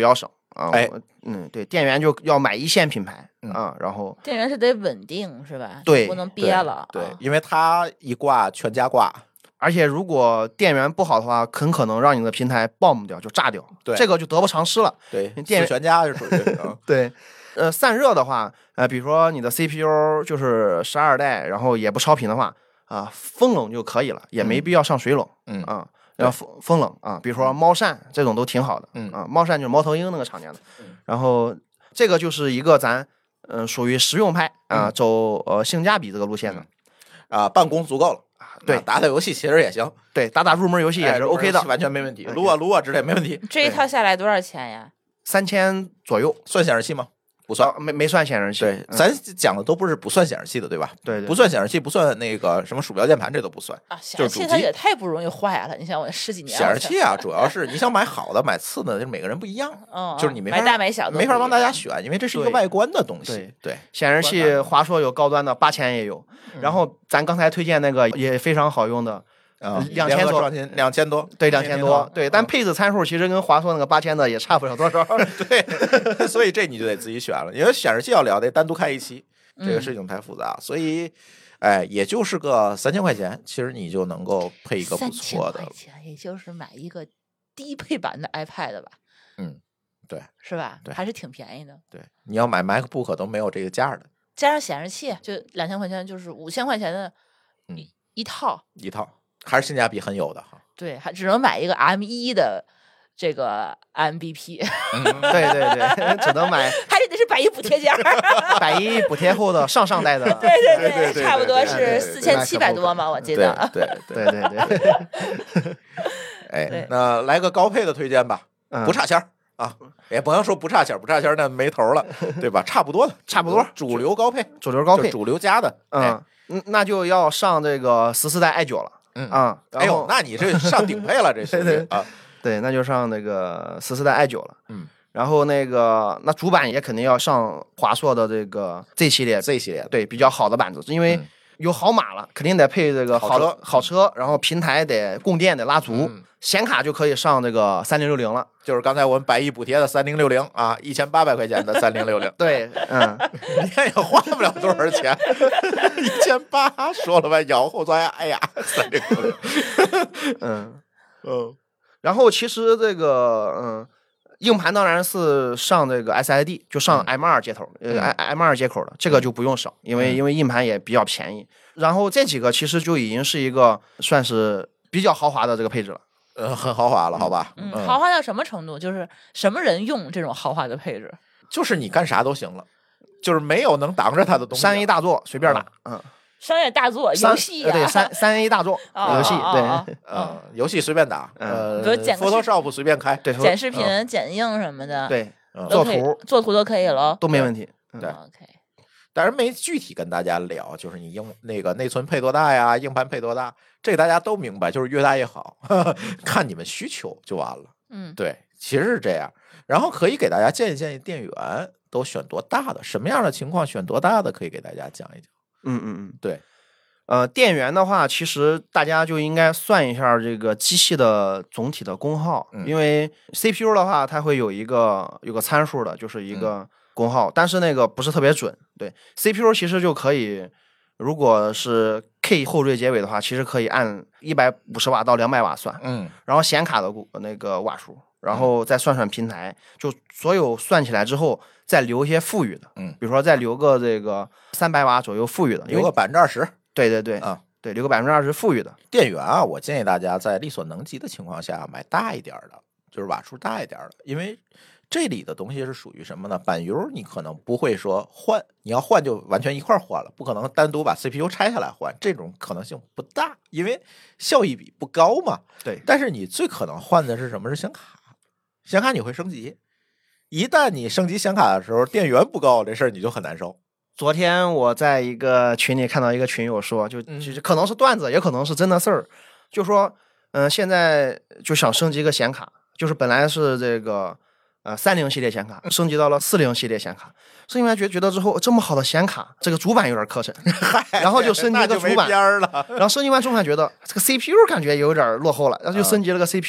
啊。 哎我嗯，对，电源就要买一线品牌嗯啊，然后电源是得稳定是吧？ 对不能憋了。 对， 啊因为它一挂全家挂。 而且如果电源不好的话，很可能让你的平台 bomb 掉，就炸掉。 对这个就得不偿失了。 对， 电四全家就属于啊对，呃，散热的话，呃，比如说你的 C P U 就是十二代，然后也不超频的话，啊、风冷就可以了，也没必要上水冷。 嗯啊，要风风冷啊，比如说猫扇这种都挺好的。 嗯啊，猫扇就是猫头鹰那个厂家的。 嗯然后这个就是一个咱嗯、呃属于实用派啊、 嗯走呃性价比这个路线的。 啊，办公足够了。 对啊打打游戏其实也行， 对，打打入门游戏也是 OK 的， 完全没问题。 哎撸啊撸啊之类没问题。 这一套下来多少钱呀？ 三千左右， 算显示器吗？不算。 啊没没算显示器。 对， 嗯咱讲的都不是不算显示器的，对吧？ 对对不算显示器，不算那个什么鼠标键盘，这都不算。 啊，显就是主机示器它也太不容易坏了。你想我十几年显示器啊，主要是你想买好的，买次的，就是每个人不一样， 嗯， 就是你没法买大买小都没法帮大不一样家选，因为这是一个对外观的东西对。 对， 显示器华硕有高端的八千也有， 嗯然后咱刚才推荐那个也非常好用的， 啊， 两千多创新，两千多， 对，两千多，对，但嗯配置参数其实跟华硕那个八千的也差不了多少。 对，所以这你就得自己选了，因为显示器要聊得单独开一期，这个嗯事情太复杂，所以，哎，也就是个三千块钱，其实你就能够配一个不三千错的块，钱，也就是买一个低配版的 iPad 吧， 嗯，对是吧？ 对还是挺便宜的。 对，你要买 MacBook 都没有这个价的， 加上显示器，就两千块钱，就是五千块钱的嗯一一套。 一套还是性价比很有的哈。 对，还只能买一个 M 一的这个 M B P， 对对对，只能买还得是百亿补贴价。 百亿补贴后的上上代的。 对对对对对差不多对对对是四千七百多嘛，我记对得。 对对， 对对对， 哎对， 那来个高配的推荐吧， 嗯不差钱儿啊，也不能说不差钱儿，不差钱儿那没头了，对吧？差不多的， 差不多主流高配， 主流高配。 就主流加的，哎嗯，嗯那就要上这个十四代 i 九了。 嗯啊， 哎呦，那你这上顶配了，这属对于啊， 对，那就上那个十四代 i 九了。 嗯， 然后那个那主板也肯定要上华硕的这个 Z 系列， Z 系列的， 对，比较好的板子，因为嗯有好码了，肯定得配这个好好的车好车，然后平台得供电得拉足嗯， 显卡就可以上这个三零六零了。 就是刚才我们百亿补贴的三零六零啊，一千八百块钱的三零六零， 对，嗯， 你看也花不了多少钱，一千八说了吧，咬后抓牙，哎呀，三零六零， 嗯， 嗯然后其实这个嗯，硬盘当然是上这个 S I D， 就上 M 二接头，呃嗯 M 二接口的，这个就不用省，因为嗯因为硬盘也比较便宜。然后这几个其实就已经是一个算是比较豪华的这个配置了。 呃，很豪华了，好吧？ 嗯，豪华到什么程度？就是什么人用这种豪华的配置？ 就是你干啥都行了，就是没有能挡着它的东西。 三 A 大作随便打，嗯， 商业大作、 三游戏呀， 呃对三三 A 大作啊游戏啊啊啊对呃，游戏随便打， 嗯呃比如剪个视 ，Photoshop 随便开， 对剪视频、剪映什么的，， 对嗯做都可以图做图都可以了。 都没问题。嗯对 OK， 但是没具体跟大家聊，就是你硬那个内存配多大呀，硬盘配多大，这个大家都明白，就是越大越好，看你们需求就完了。 嗯， 对，其实是这样。然后可以给大家建议建议电源都选多大的，什么样的情况选多大的，可以给大家讲一讲。 嗯嗯嗯， 对， 呃，电源的话，其实大家就应该算一下这个机器的总体的功耗， 嗯因为 C P U 的话，它会有一个有个参数的，就是一个功耗，但是那个不是特别准。对 C P U 其实就可以，如果是 K 后缀结尾的话，其实可以按一百五十瓦到两百瓦算， 嗯然后显卡的那个瓦数，然后再算算平台，就所有算起来之后，再留一些富裕的， 嗯， 比如说再留个这个三百瓦左右富裕的，因为留个百分之二十对对对啊。 对，留个百分之二十富裕的。 电源啊，我建议大家在力所能及的情况下买大一点儿的，就是瓦数大一点儿的，因为这里的东西是属于什么呢？板油你可能不会说换，你要换就完全一块儿换了，不可能单独把 C P U 拆下来换，这种可能性不大，因为效益比不高嘛。 对， 但是你最可能换的是什么？是显卡，显卡你会升级，一旦你升级显卡的时候，电源不够，这事儿你就很难受。 昨天我在一个群里看到一个群友说，就嗯就是可能是段子，也可能是真的事儿，就说，嗯、呃，现在就想升级个显卡，就是本来是这个呃三零系列显卡，升级到了四零系列显卡，升级完觉觉得之后这么好的显卡，这个主板有点磕碜，然后就升级那就没个主板边儿了。 然后升级完主板觉得这个 C P U 感觉有点落后了，然后就升级了个 C P U，、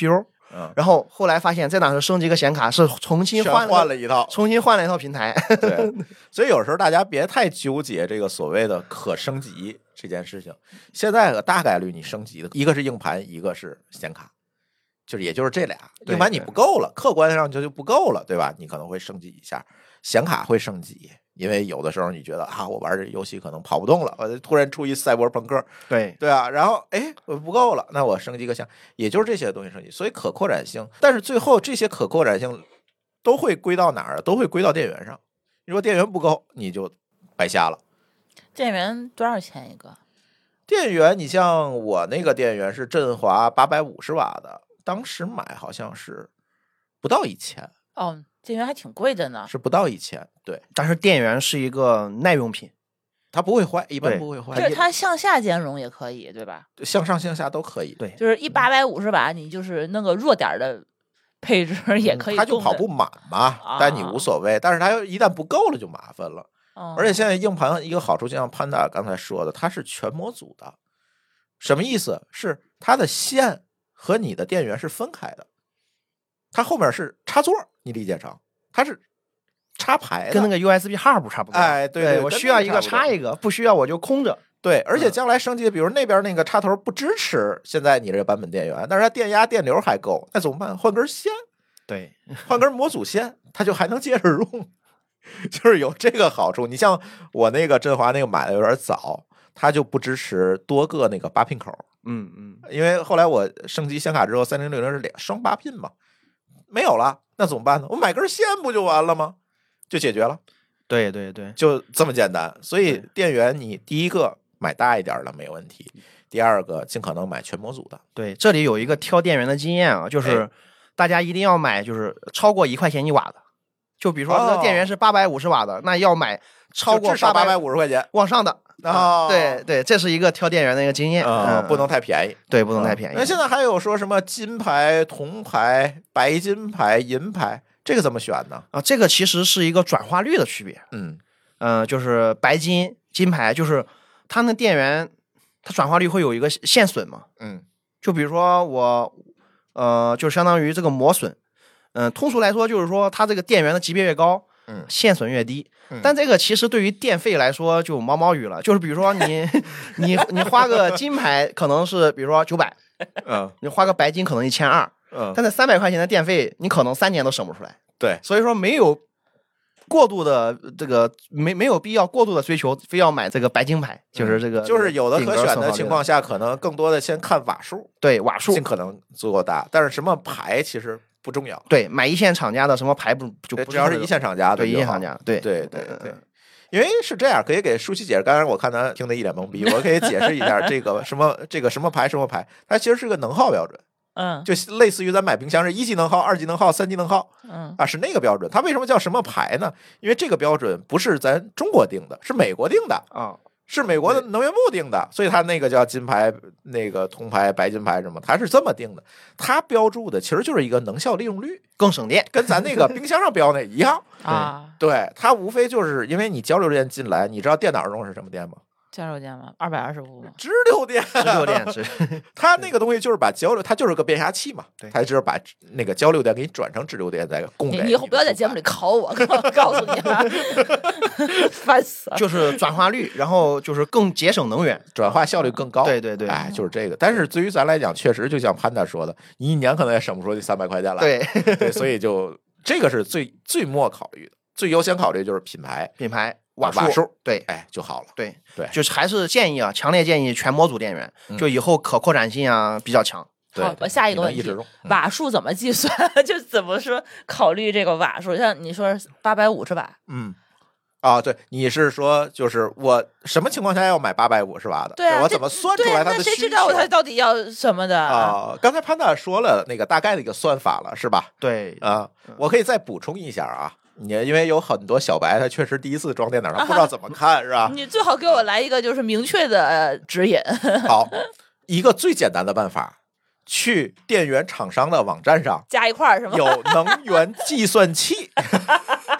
嗯， 然后后来发现这哪是升级个显卡，是重新全换换了一套， 重新换了一套平台。 对，所以有时候大家别太纠结这个所谓的可升级这件事情。现在个大概率你升级的一个是硬盘，一个是显卡，就是也就是这俩。硬盘你不够了，客观上就就不够了，对吧？你可能会升级一下，显卡会升级。因为有的时候你觉得啊，我玩这游戏可能跑不动了，我突然出一赛博朋克， 对对啊，然后哎我不够了，那我升级个像，也就是这些东西升级，所以可扩展性，但是最后这些可扩展性都会归到哪儿？都会归到电源上。你说电源不够，你就白瞎了。 电源多少钱一个？ 电源，你像我那个电源是振华八百五十瓦的，当时买好像是不到一千。 哦。电源还挺贵的呢， 是不到一千，对。 但是电源是一个耐用品， 它不会坏，一般不会坏。 就是它向下兼容也可以，对吧？ 向上向下都可以。 对， 就是一八百五十瓦，你就是那个弱点的配置也可以、嗯。 它就跑不满嘛， 啊、 但你无所谓。但是它一旦不够了就麻烦了。 嗯、 而且现在硬盘一个好处，就像潘达刚才说的，它是全模组的。什么意思？是它的线和你的电源是分开的。它后面是插座，你理解成它是插排的， 跟那个 U S B hub 差不多。 哎，对 对, 对，我需要一个插一个，不需要我就空着。 对，而且将来升级，比如那边那个插头不支持现在你这个版本电源，但是它电压电流还够，那怎么办？换根线， 对， 换根模组线，它就还能接着用，就是有这个好处。你像我那个振华那个买的有点早，它就不支持多个那个八拼口。 嗯嗯， 因为后来我升级显卡之后，三零六零是两双八拼嘛。没有了，那怎么办呢？我买根线不就完了吗？就解决了。 对对对， 就这么简单。所以电源你第一个买大一点的没问题，第二个尽可能买全模组的。 对，这里有一个挑电源的经验啊，就是大家一定要买就是超过一块钱一瓦的。就比如说这个电源是八百五十瓦的，哦、那要买超过八百五十块钱往上的。 啊、 哦，对对，这是一个挑电源的一个经验， 嗯，嗯不能太便宜， 对，不能太便宜。 那、嗯、现在还有说什么金牌、铜牌、白金牌、银牌，这个怎么选呢？ 啊，这个其实是一个转化率的区别， 嗯嗯、呃，就是白金、金牌，就是它那电源，它转化率会有一个线损嘛， 嗯， 就比如说我，呃，就相当于这个磨损，嗯、呃，通俗来说就是说它这个电源的级别越高， 嗯， 线损越低。但这个其实对于电费来说就毛毛雨了，就是比如说你你你花个金牌可能是比如说九百， 嗯， 你花个白金可能一千二， 嗯， 但这三百块钱的电费你可能三年都省不出来。 对， 所以说没有过度的这个没没有必要过度的追求，非要买这个白金牌，就是这个、 嗯、就是有的可选的情况下，可能更多的先看瓦数， 对瓦数尽可能足够大，但是什么牌其实不重要。 对，买一线厂家的什么牌不就不只要是一线厂家的， 对一线厂家，对对对对对。因为是这样，可以给舒淇解释。刚才我看他听得一脸懵逼，我可以解释一下这个什么这个什么牌什么牌，它其实是个能耗标准。 嗯， 就类似于咱买冰箱是一级能耗、二级能耗、三级能耗， 嗯啊，是那个标准。它为什么叫什么牌呢？因为这个标准不是咱中国定的，是美国定的啊， 是美国的能源部定的，所以它那个叫金牌、那个铜牌、白金牌什么，它是这么定的。它标注的其实就是一个能效利用率， 更省电， 跟咱那个冰箱上标那一样啊。 对，它无非就是因为你交流电进来，你知道电脑用是什么电吗？ 交流电吗？二百二十伏吗？ 直流电， 直流电是。 它那个东西就是把交流，它就是个变压器嘛，它就是把那个交流电给你转成直流电，再供给你。 你以后不要在节目里考我，告诉你了，烦死了。 就是转化率，然后就是更节省能源， 转化效率更高。 对对对， 哎，就是这个。但是对于咱来讲，确实就像潘达说的，你一年可能也省不出这三百块钱来。 对对，所以就这个是最最末考虑的，最优先考虑就是品牌， 品牌。瓦数， 数对， 哎就好了。 对对， 就是还是建议啊，强烈建议全模组电源， 嗯、 就以后可扩展性啊比较强。 好，我下一个问题， 嗯、 瓦数怎么计算？就怎么说考虑这个瓦数？像你说八百五十瓦， 嗯，啊，对，你是说就是我什么情况下要买八百五十瓦的？ 对啊， 我怎么算出来它的需求？ 那谁知道他到底要什么的啊？刚才潘达说了那个大概的一个算法了，是吧？ 对啊，我可以再补充一下啊。你因为有很多小白，他确实第一次装电脑，他不知道怎么看，是吧？ 你最好给我来一个就是明确的指引。 好，一个最简单的办法，去电源厂商的网站上加一块是吗？ 有能源计算器，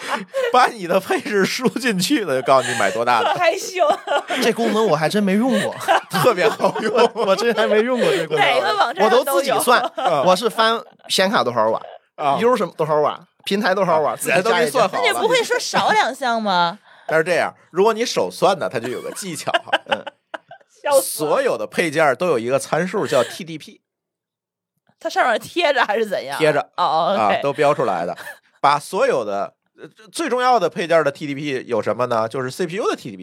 把你的配置输进去了，就告诉你买多大的， 害羞。 这功能我还真没用过， 特别好用。 我真还没用过这个功能。 哪个网站我都上都有自己算，我是翻显卡多少瓦， 啊， U 什么多少瓦，平台多少瓦，自己都加一加给算好了。 那你不会说少两项吗？ 但是这样，如果你手算呢，它就有个技巧哈。嗯， 笑死了所有的配件都有一个参数叫 T D P， 它上面贴着还是怎样？ 贴着哦哦啊， ，OK， 都标出来的。把所有的呃最重要的配件的 T D P 有什么呢？就是 C P U 的 T D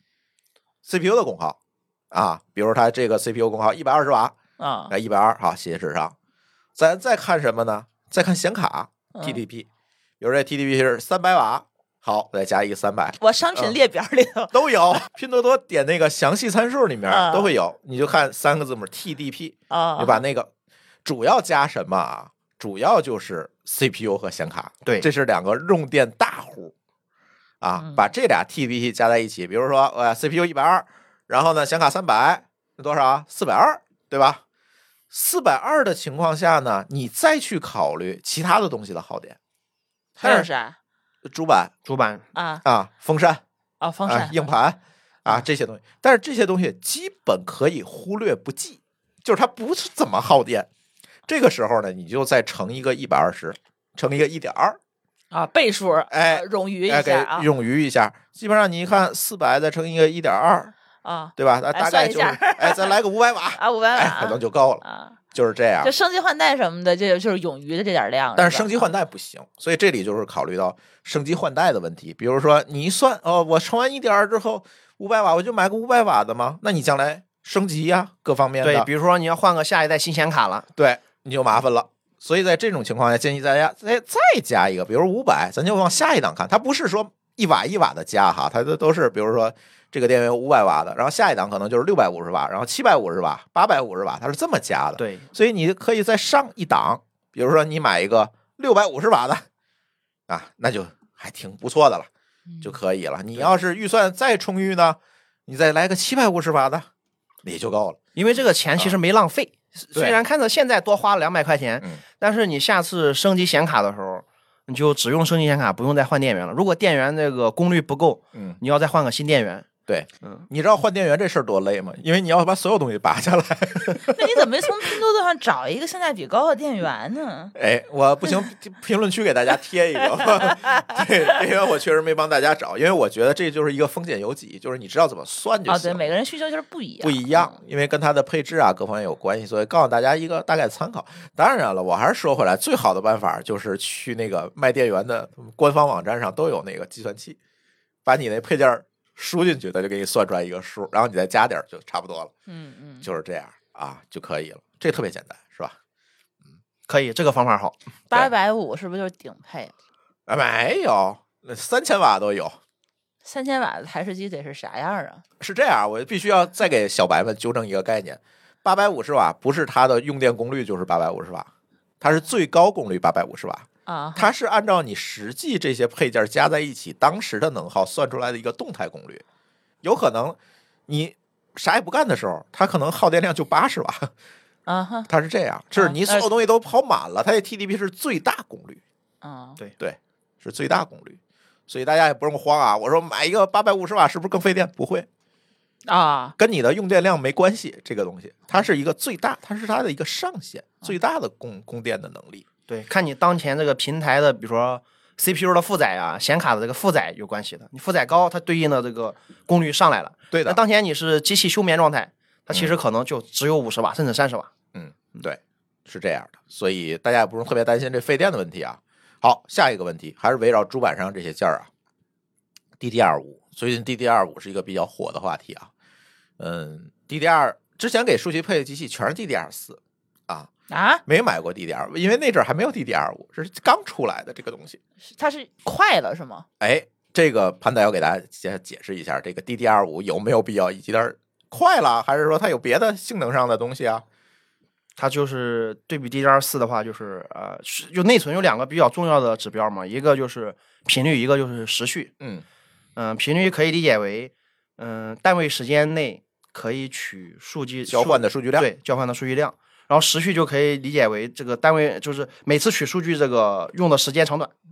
P，C P U 的功耗啊，比如它这个 C P U 功耗一百二十瓦， 啊， 那一百二好写纸上。咱再看什么呢？再看显卡 T D P，、嗯、比如这 T D P 是三百瓦，好，再加一个三百。 我商品列表里头、 嗯、都有，拼多多点那个详细参数里面都会有，你就看三个字母 T D P， 啊， 你把那个主要加什么啊？主要就是 C P U 和显卡， 对， 这是两个用电大户啊。嗯、把这俩 T D P 加在一起，比如说呃 C P U 一百二，然后呢显卡三百，多少啊？四百二，对吧？四百二的情况下呢，你再去考虑其他的东西的耗电。 还有啥？ 主板、 主板啊啊，风扇啊，风扇、 啊、硬盘啊这些东西，但是这些东西基本可以忽略不计，就是它不是怎么耗电。这个时候呢，你就再乘一个一百二十，乘一个一点二啊，倍数， 哎， 冗余一下啊， 冗余一下。基本上你一看四百再乘一个一点二啊， 对吧？大概就是哎，咱来个五百瓦啊，五百瓦、 哎，可能就够了啊。 就是这样， 就升级换代什么的，这就是冗余的这点量。 但是升级换代不行，所以这里就是考虑到升级换代的问题。比如说你一算，哦，我乘完一点二之后五百瓦，我就买个五百瓦的吗？那你将来升级呀、啊，各方面的。 对，比如说你要换个下一代新显卡了， 对，你就麻烦了。所以在这种情况下，建议大家再再加一个，比如五百，咱就往下一档看。它不是说一瓦一瓦的加哈，它都都是比如说。这个电源五百瓦的，然后下一档可能就是六百五十瓦，然后七百五十瓦、八百五十瓦，它是这么加的。 对， 所以你可以再上一档，比如说你买一个六百五十瓦的，啊，那就还挺不错的了，就可以了。你要是预算再充裕呢，你再来个七百五十瓦的，也就够了。 因为这个钱其实没浪费， 啊、 虽然看着现在多花了两百块钱， 嗯、 但是你下次升级显卡的时候。你就只用升级显卡，不用再换电源了。如果电源这个功率不够， 嗯， 你要再换个新电源。 对， 嗯， 你知道换电源这事儿多累吗？因为你要把所有东西拔下来。 那你怎么没从拼多多上找一个性价比高的电源呢？ 哎，我不行，评论区给大家贴一个。对，因为我确实没帮大家找，因为我觉得这就是一个风险有几，就是你知道怎么算就行。 啊，对，每个人需求就是不一样， 不一样，因为跟它的配置啊各方面有关系，所以告诉大家一个大概参考。当然了，我还是说回来，最好的办法就是去那个卖电源的官方网站上都有那个计算器，把你那配件输进去，它就给你算出来一个数，然后你再加点就差不多了。 嗯嗯， 就是这样啊就可以了，这特别简单，是吧？ 嗯，可以，这个方法好。 八百五是不是就是顶配？ 啊，没有，三千瓦都有。 三千瓦的台式机得是啥样啊？ 是这样，我必须要再给小白们纠正一个概念：八百五十瓦不是它的用电功率就是八百五十瓦，它是最高功率八百五十瓦。 啊， 它是按照你实际这些配件加在一起当时的能耗算出来的一个动态功率。有可能你啥也不干的时候，它可能耗电量就八十瓦。 啊哈， 它是这样，就是你所有东西都跑满了，它的 T D P 是最大功率。 啊， 对对，是最大功率。所以大家也不用慌啊！我说买一个八百五十瓦是不是更费电？不会啊， 跟你的用电量没关系。这个东西它是一个最大，它是它的一个上限，最大的供供电的能力。 对，看你当前这个平台的，比如说 C P U 的负载啊，显卡的这个负载有关系的。你负载高，它对应的这个功率上来了。 对的。 那当前你是机器休眠状态，它其实可能就只有五十瓦，甚至三十瓦。 嗯，对，是这样的。所以大家也不用特别担心这费电的问题啊。好，下一个问题还是围绕主板上这些件儿啊。D D R 五，最近 D D R 五是一个比较火的话题啊。嗯 ，D D R 之前给舒淇配的机器全是 D D R 四啊。 啊， 没买过 D D R 五，因为那阵儿还没有 D D R 五，这是刚出来的这个东西。 它是快了是吗？ 哎，这个潘达要给大家先解释一下，这个 D D R 五有没有必要，以及它快了，还是说它有别的性能上的东西啊？ 它就是对比 D D R 四的话，就是呃，就内存有两个比较重要的指标嘛，一个就是频率，一个就是时序。 嗯嗯、呃，频率可以理解为嗯、呃、单位时间内可以取数据交换的数据量， 对，交换的数据量。然后时序就可以理解为这个单位就是每次取数据这个用的时间长短。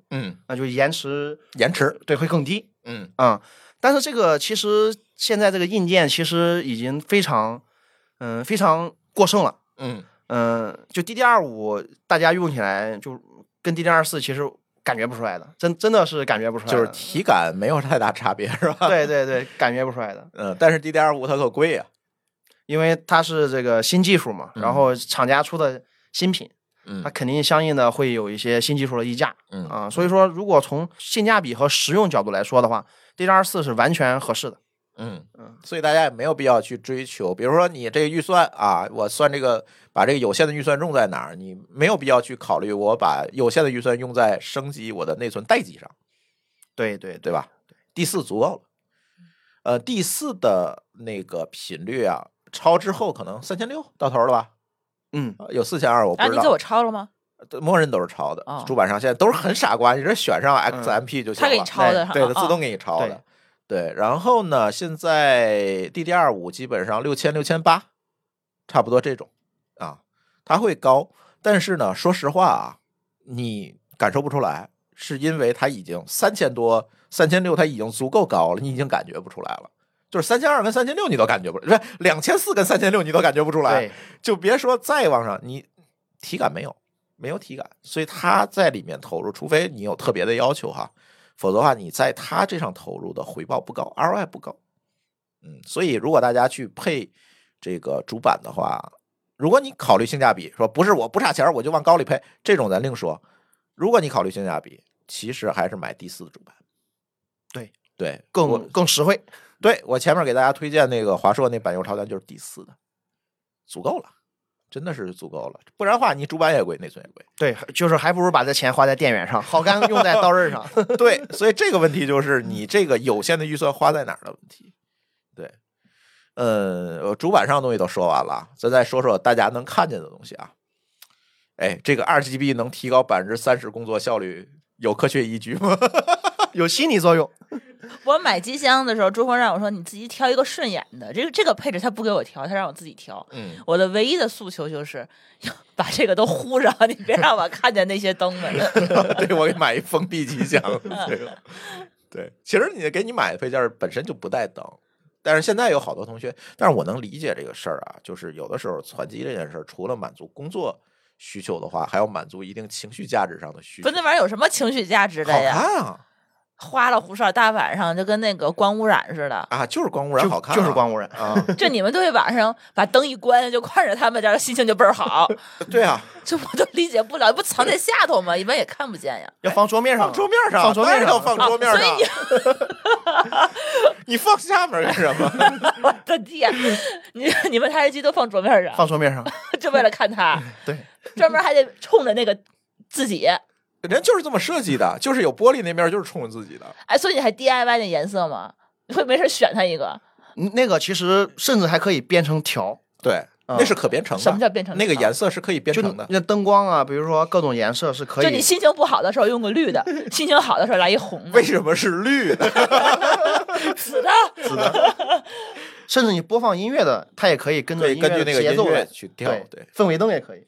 嗯， 那就延迟延迟， 对会更低。 嗯嗯，但是这个其实现在这个硬件其实已经非常嗯、非常过剩了。 嗯嗯，就 D D R 五 大家用起来就跟 D D R 四 其实感觉不出来的，真真的是感觉不出来的， 就是体感没有太大差别，是吧？ 对对对，感觉不出来的。 嗯，但是 D D R 五 它可贵呀、 因为它是这个新技术嘛， 嗯然后厂家出的新品， 嗯它肯定相应的会有一些新技术的溢价。 嗯啊，所以说如果从性价比和实用角度来说的话 ，D D R 四 是完全合适的。 嗯嗯， 所以大家也没有必要去追求，比如说你这个预算啊，我算这个把这个有限的预算用在哪儿，你没有必要去考虑我把有限的预算用在升级我的内存待机上， 对对对吧？第四足够了。呃，第四的那个频率啊，超之后可能三千六到头了吧？ 嗯， 呃有四千二，我不啊， 知道。 你给我抄了吗？ 默认都是抄的， 哦主板上现在都是很傻瓜，你这选上 X M P 就行了， 他给你抄的， 对， 哦它自动给你抄的。对，然后呢，现在 D D R 五 基本上六千六千八，差不多这种啊，它会高，但是呢，说实话啊，你感受不出来，是因为它已经三千多、三千六，它已经足够高了，你已经感觉不出来了。就是三千二跟三千六你都感觉不，不是两千四跟三千六你都感觉不出来， 对， 就别说再往上，你体感没有，没有体感，所以它在里面投入，除非你有特别的要求哈。否则的话，你在它这上投入的回报不高 ，R O I 不高。嗯，所以如果大家去配这个主板的话，如果你考虑性价比，说不是我不差钱我就往高里配，这种咱另说。如果你考虑性价比，其实还是买第四的主板。 对对， 更更实惠。 对，我前面给大家推荐那个华硕那板油超单就是第四的，足够了。真的是足够了，不然的话你主板也贵，内存也贵。 对，就是还不如把这钱花在电源上，好干用在刀刃上。 对，所以这个问题就是你这个有限的预算花在哪儿的问题。对，呃，主板上的东西都说完了，咱再说说大家能看见的东西啊。哎，这个二 G B 能提高百分之三十工作效率，有科学依据吗？ 有心理作用。 我买机箱的时候，朱峰让我说你自己挑一个顺眼的，这个这个配置他不给我调，他让我自己调。 嗯， 我的唯一的诉求就是把这个都糊上，你别让我看见那些灯们。 对，我给买一封闭机箱。这个，对，其实你给你买的配件本身就不带灯，但是现在有好多同学，但是我能理解这个事儿啊，就是有的时候攒机这件事儿，除了满足工作需求的话，还要满足一定情绪价值上的需求。 不，那玩意儿有什么情绪价值的呀？ 好看啊！ 花了胡哨，大晚上就跟那个光污染似的啊，就是光污染好看、啊， 就是光污染啊！ 就你们都会晚上把灯一关，就看着他们，这样心情就倍儿好。 对啊， 这我都理解不了，不藏在下头吗？一般也看不见呀。 要放桌面上， 放桌面上， 放桌面上， 要放桌面上。 所以你你放下面干什么？ 我的天，你你们台式机都放桌面上， 放桌面上， 就为了看它。 对， 专门还得冲着那个自己。 人就是这么设计的，就是有玻璃那面就是冲着自己的。 哎，所以你还 D I Y 那颜色吗？你会没事选它一个？ 那个其实甚至还可以编成条。 对， 嗯、 那是可编程的。 什么叫编程？ 那个颜色是可以编程的。 那灯光啊，比如说各种颜色是可以。 就你心情不好的时候用个绿的，心情好的时候来一红的。 为什么是绿的？ 紫的， 紫的。甚至你播放音乐的，它也可以跟着音乐根据那个音乐去调。 对， 对， 氛围灯也可以。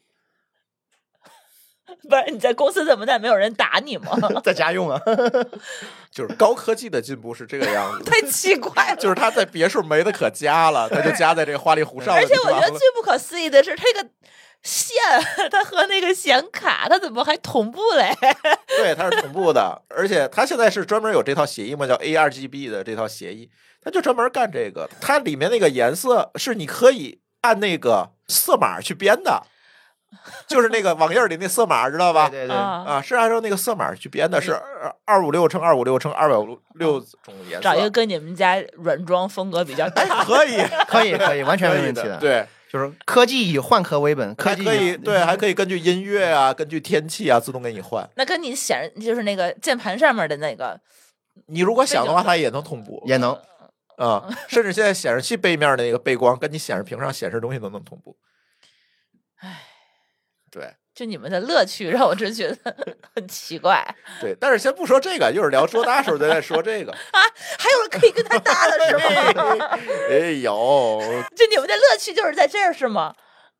不是你在公司这么大，没有人打你吗？ 在家用啊， 就是高科技的进步是这个样子。 太奇怪了， 就是他在别处没得可加了，他就加在这个花里胡哨的地方了。 而且我觉得最不可思议的是，这个线它和那个显卡，它怎么还同步嘞？ 对，它是同步的，而且它现在是专门有这套协议嘛，叫 A R G B 的这套协议，它就专门干这个。它里面那个颜色是你可以按那个色码去编的。就是那个网页里那色码，知道吧？ 对对对啊，是按照那个色码去编的，是二五六乘二五六乘二百六种颜色。 找一个跟你们家软装风格比较搭， 哎，可以， 可以，可以，完全没问题的。 对， 就是科技以换壳为本，科技可以对，还可以根据音乐啊，根据天气啊，自动给你换。 那跟你显就是那个键盘上面的那个， 你如果想的话，它也能同步， 也能啊、嗯，甚至现在显示器背面的那个背光，跟你显示屏上显示东西都能同步。 唉。 对， 就你们的乐趣让我真觉得很奇怪。 对，但是先不说这个，一会儿聊桌搭时候咱再说这个啊，还有人可以跟他搭的是吗？ 哎呦， 就你们的乐趣就是在这儿是吗？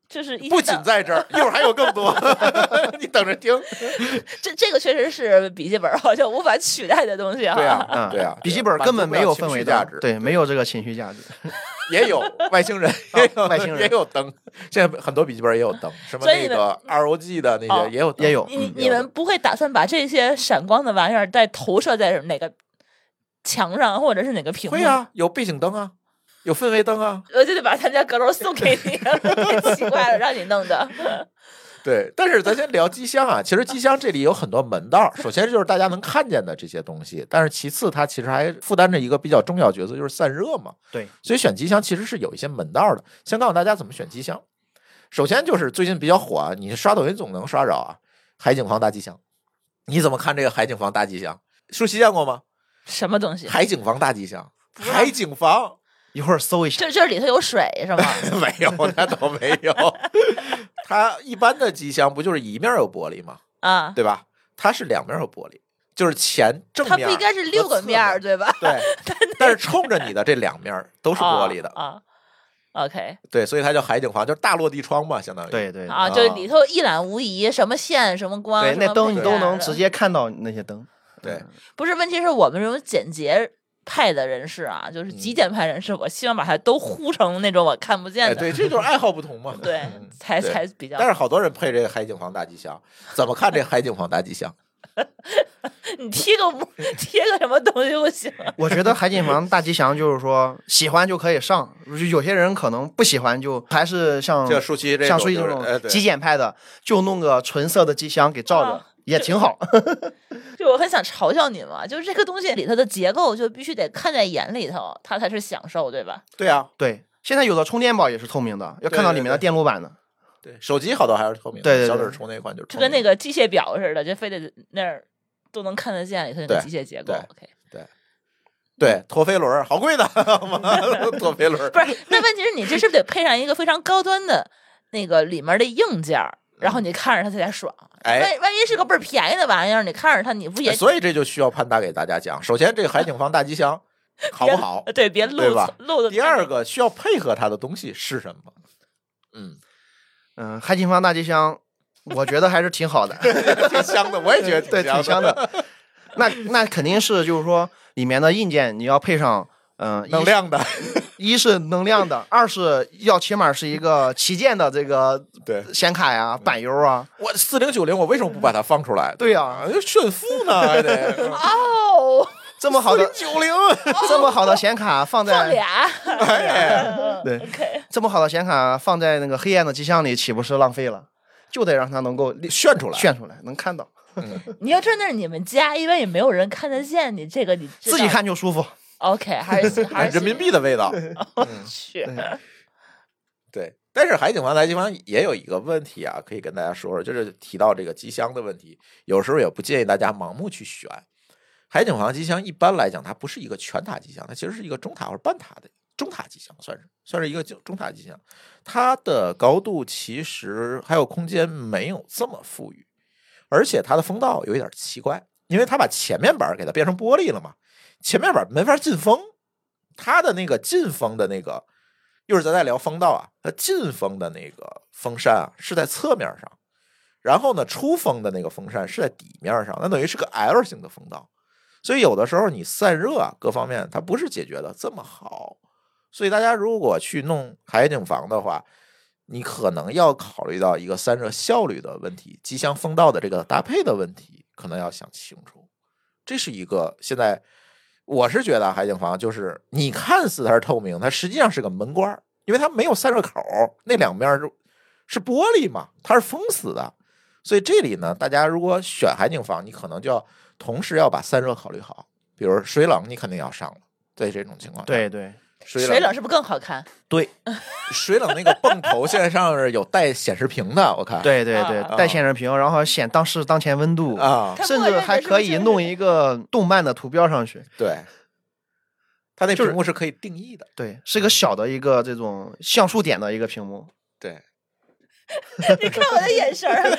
就是一不仅在这儿，一会儿还有更多，你等着听。 这这个确实是笔记本好像无法取代的东西啊。 对啊， 嗯， 对啊， 笔记本根本没有氛围价值， 对，没有这个情绪价值。 也有外星人，也有外星人也有灯，现在很多笔记本也有灯，什么那个 R O G 的那些也有， 也有。 你你们不会打算把这些闪光的玩意儿再投射在哪个墙上，或者是哪个屏幕？ 会啊，有背景灯啊，有氛围灯啊。 我就得把他家阁楼送给你，太奇怪了，让你弄的。 对，但是咱先聊机箱啊。其实机箱这里有很多门道，首先就是大家能看见的这些东西，但是其次它其实还负担着一个比较重要角色，就是散热嘛。 对， 所以选机箱其实是有一些门道的。先告诉大家怎么选机箱。首先就是最近比较火啊，你刷抖音总能刷着啊，海景房大机箱。你怎么看这个海景房大机箱？舒淇见过吗？ 什么东西？ 海景房大机箱，海景房。 一会儿搜一下， 这这里头有水是吗？ 没有，那倒没有。它一般的机箱不就是一面有玻璃吗？ 啊， 对吧？它是两面有玻璃，就是前正面， 它不应该是六个面儿对吧？ 对，但是冲着你的这两面都是玻璃的啊。啊 OK， 对，所以它叫海景房，就是大落地窗嘛，相当于。 对对啊，就是里头一览无遗，什么线什么光， 对，那灯你都能直直接看到那些灯。 对， 不是问题是我们这种简洁派的人士啊，就是极简派人士，我希望把它都糊成那种我看不见的。 对，这就是爱好不同嘛。 对，才才比较。 但是好多人配这个海景房大机箱，怎么看这海景房大机箱？ 你贴个贴个什么东西不行？ 我觉得海景房大吉祥就是说喜欢就可以上，有些人可能不喜欢，就还是像像舒淇像舒淇这种极简派的，就弄个纯色的机箱给罩着、啊、也挺好。 就我很想嘲笑你嘛，就是这个东西里头的结构就必须得看在眼里头，它才是享受，对吧？ 对啊， 对。现在有的充电宝也是透明的，要看到里面的电路板的。 对，手机好多还是透明的， 对对对， 小指充那款就是就跟那个机械表似的，就非得那儿都能看得见里头那个机械结构。 OK， 对对，陀飞轮好贵的，陀飞轮不是。那问题是你这是不是得配上一个非常高端的那个里面的硬件，然后你看着它才爽？ 哎， 万万一是个倍儿便宜的玩意儿，你看着它你不也？ 所以这就需要潘达给大家讲。首先，这个海景房大机箱好不好？ 对，别漏漏的。 第二个需要配合它的东西是什么？嗯。 嗯，海景房大机箱，我觉得还是挺好的， 挺香的，我也觉得对，挺香的。那那肯定是就是说里面的硬件你要配上，嗯、呃， 能量的， 一是能量的，二是要起码是一个旗舰的这个对显卡呀、板油啊。 我四零九零，我为什么不把它放出来？ 对呀、啊， 炫富呢，还得哦。 这么好的九零， 这么好的显卡放在放俩， 哎， 对， okay 这么好的显卡放在那个黑暗的机箱里，岂不是浪费了？就得让它能够炫出来， 炫出来，能看到。 嗯、 你要知道那是你们家，一般也没有人看得见你这个，你自己看就舒服。 OK， 还是还是人民币的味道。 我去， 对。但是海景房大机房也有一个问题啊，可以跟大家说说，就是提到这个机箱的问题，有时候也不建议大家盲目去选。海景房机箱一般来讲，它不是一个全塔机箱，它其实是一个中塔或者半塔的中塔机箱，算是算是一个中塔机箱。它的高度其实还有空间没有这么富裕，而且它的风道有一点奇怪，因为它把前面板给它变成玻璃了嘛，前面板没法进风，它的那个进风的那个，一会儿咱再聊风道啊，它进风的那个风扇啊是在侧面上，然后呢出风的那个风扇是在底面上，那等于是个 L 型的风道。所以有的时候你散热啊各方面它不是解决的这么好，所以大家如果去弄海景房的话，你可能要考虑到一个散热效率的问题，机箱风道的这个搭配的问题，可能要想清楚。这是一个现在我是觉得海景房就是你看似它是透明，它实际上是个门关，因为它没有散热口，那两面是玻璃嘛，它是封死的。所以这里呢，大家如果选海景房，你可能就要同时要把散热考虑好，比如水冷你肯定要上了，在这种情况下， 对对， 水冷水冷是不是更好看？ 对，水冷那个泵头现在上面有带显示屏的，我看， 对对对， 啊、 带显示屏，然后显当时当前温度啊， 甚至还可以弄一个动漫的图标上去。 对，它那屏幕是可以定义的， 就是、对，是个小的一个这种像素点的一个屏幕， 对。 你看我的眼神儿，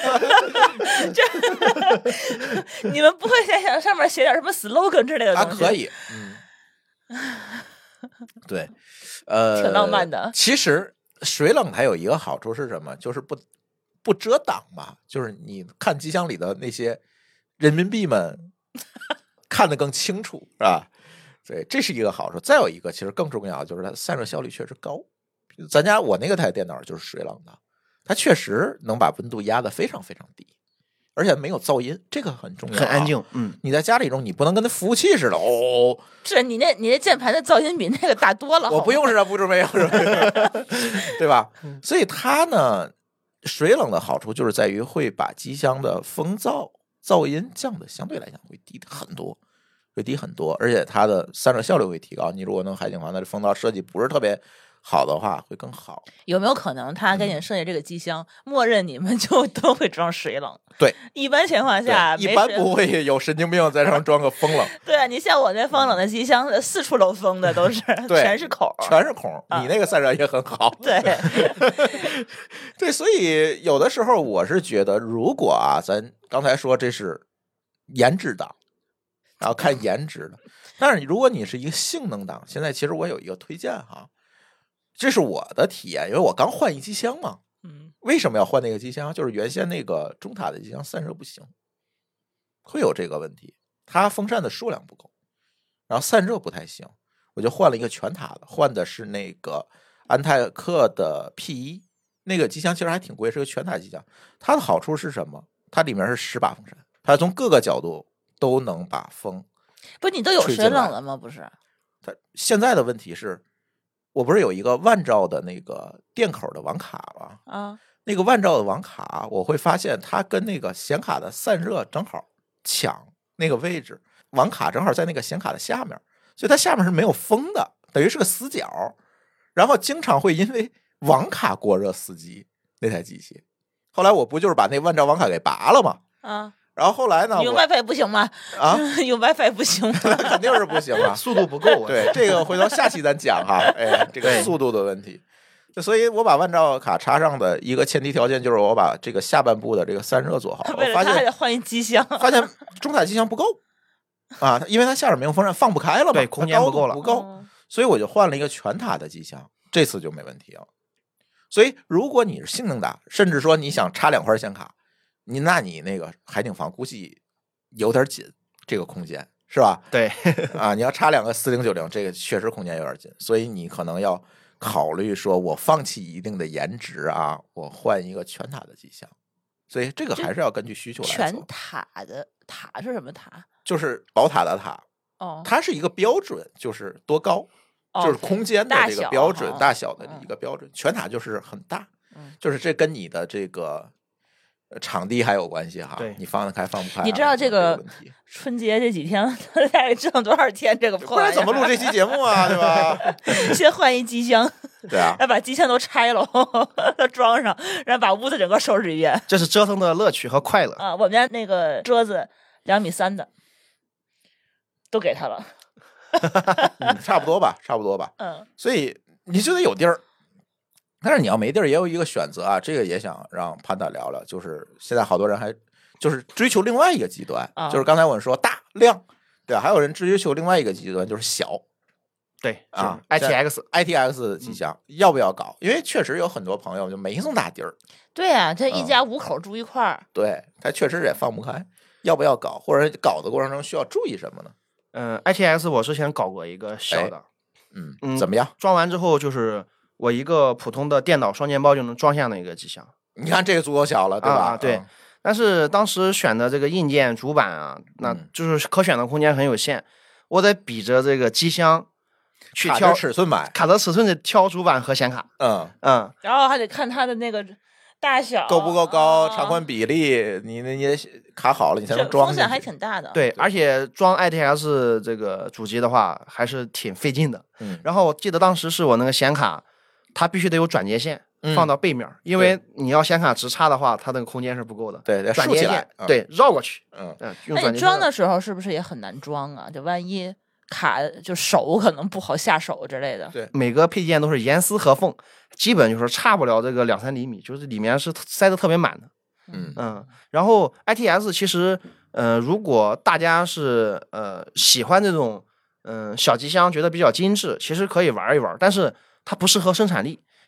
这你们不会在想上面写点什么 slogan 之类的东西？ 啊，可以，嗯，对，呃， 挺浪漫的。 其实水冷它有一个好处是什么？就是不不遮挡嘛，就是你看机箱里的那些人民币们看得更清楚，是吧？对，这是一个好处。再有一个，其实更重要就是它的散热效率确实高。咱家我那个台电脑就是水冷的，它确实能把温度压得非常非常低，而且没有噪音，这个很重要、啊， 很安静。嗯， 你在家里中，你不能跟那服务器似的哦。 是你那你那键盘的噪音比那个大多了。 我不用是吧？不是没有是吧？对吧？所以它呢，水冷的好处就是在于会把机箱的风噪噪音降的相对来讲会低很多，会低很多，而且它的散热效率会提高。你如果弄海景房，它的风噪设计不是特别好的话会更好。 有没有可能他给你设计这个机箱，嗯、默认你们就都会装水冷？ 对， 一般情况下， 一般不会有神经病在上装个风冷。 对啊，你像我那风冷的机箱，四处漏风的都是，全是口， 全是孔。你那个散热也很好。 对， 对，所以有的时候我是觉得，如果啊，咱刚才说这是颜值党，然后看颜值的，但是如果你是一个性能党，现在其实我有一个推荐哈。这是我的体验，因为我刚换一机箱嘛。 嗯， 为什么要换那个机箱？就是原先那个中塔的机箱散热不行，会有这个问题。它风扇的数量不够，然后散热不太行，我就换了一个全塔的，换的是那个安泰克的 P 一，那个机箱其实还挺贵，是个全塔机箱。它的好处是什么？它里面是十把风扇，它从各个角度都能把风。 不是你都有水冷了吗？不是， 它现在的问题是。我不是有一个万兆的那个电口的网卡吗？ 啊， 那个万兆的网卡，我会发现它跟那个显卡的散热正好抢那个位置，网卡正好在那个显卡的下面，所以它下面是没有风的，等于是个死角。然后经常会因为网卡过热死机那台机器。后来我不就是把那万兆网卡给拔了吗？ 啊。 然后后来呢？ 用 WiFi 不行吗？ 啊， 用 WiFi 不行吗？ 肯定是不行啊， 速度不够、啊。 对，这个回头下期咱讲哈，哎，这个速度的问题。所以我把万兆卡插上的一个前提条件就是我把这个下半部的这个散热做好。 为了他还得换一机箱， 发现中塔机箱不够啊，因为它下面没有风扇，放不开了嘛， 对，空间不够了， 不够，哦、所以我就换了一个全塔的机箱，这次就没问题了。所以如果你是性能大，甚至说你想插两块显卡，你那你那个海景房估计有点紧，这个空间是吧？ 对啊，你要插两个四零九零，这个确实空间有点紧，所以你可能要考虑说，我放弃一定的颜值啊，我换一个全塔的机箱。所以这个还是要根据需求来做。 全塔的塔是什么塔？ 就是宝塔的塔。 哦， 它是一个标准，就是多高，哦、就是空间的这个标准，大小, 大小的一个标准。嗯、全塔就是很大， 嗯、 就是这跟你的这个。场地还有关系哈， 对， 你放得开放不开、啊。 你知道这个春节这几天大概挣多少天？这个破不然怎么录这期节目啊？对吧？ 先换一机箱， 对啊， 然后把机箱都拆了，装上，然后把屋子整个收拾一遍。 这是折腾的乐趣和快乐啊！我们家那个桌子两米三的，都给他了。 嗯，差不多吧，差不多吧。 嗯， 所以你就得有地儿。但是你要没地儿，也有一个选择啊。这个也想让潘大聊聊，就是现在好多人还就是追求另外一个极端， 啊、 就是刚才我说大量，对吧？还有人追求另外一个极端，就是小， 对啊 ，I T X I T X 机箱、嗯、要不要搞？因为确实有很多朋友就没这么大地儿。 对啊，这一家五口住一块儿、 嗯，对他确实也放不开，要不要搞？或者搞的过程中需要注意什么呢？ 嗯 ，I T X 我之前搞过一个小的， 哎、嗯嗯，怎么样？ 装完之后就是我一个普通的电脑双肩包就能装下那个机箱。 你看这个足够小了，对吧？ 啊，对。 嗯、 但是当时选的这个硬件主板啊，那就是可选的空间很有限，嗯、我得比着这个机箱去挑尺寸买， 卡着尺寸的挑主板和显卡。 嗯嗯， 然后还得看它的那个大小够不够高， 啊、 长宽比例，你那你卡好了，你才能装。 风险还挺大的。 对，而且装 I T S 这个主机的话，还是挺费劲的。 嗯， 然后我记得当时是我那个显卡，它必须得有转接线。 嗯、 放到背面，因为你要显卡直插的话，它那个空间是不够的。 对， 转接线， 嗯、 对，绕过去。 嗯嗯， 那你装的时候是不是也很难装啊？就万一卡，就手可能不好下手之类的。 对， 每个配件都是严丝合缝，基本就是差不了这个两三厘米，就是里面是塞得特别满的。 嗯嗯，然后 I T S 其实，呃，如果大家是呃喜欢这种嗯、呃、小机箱，觉得比较精致，其实可以玩一玩，但是它不适合生产力。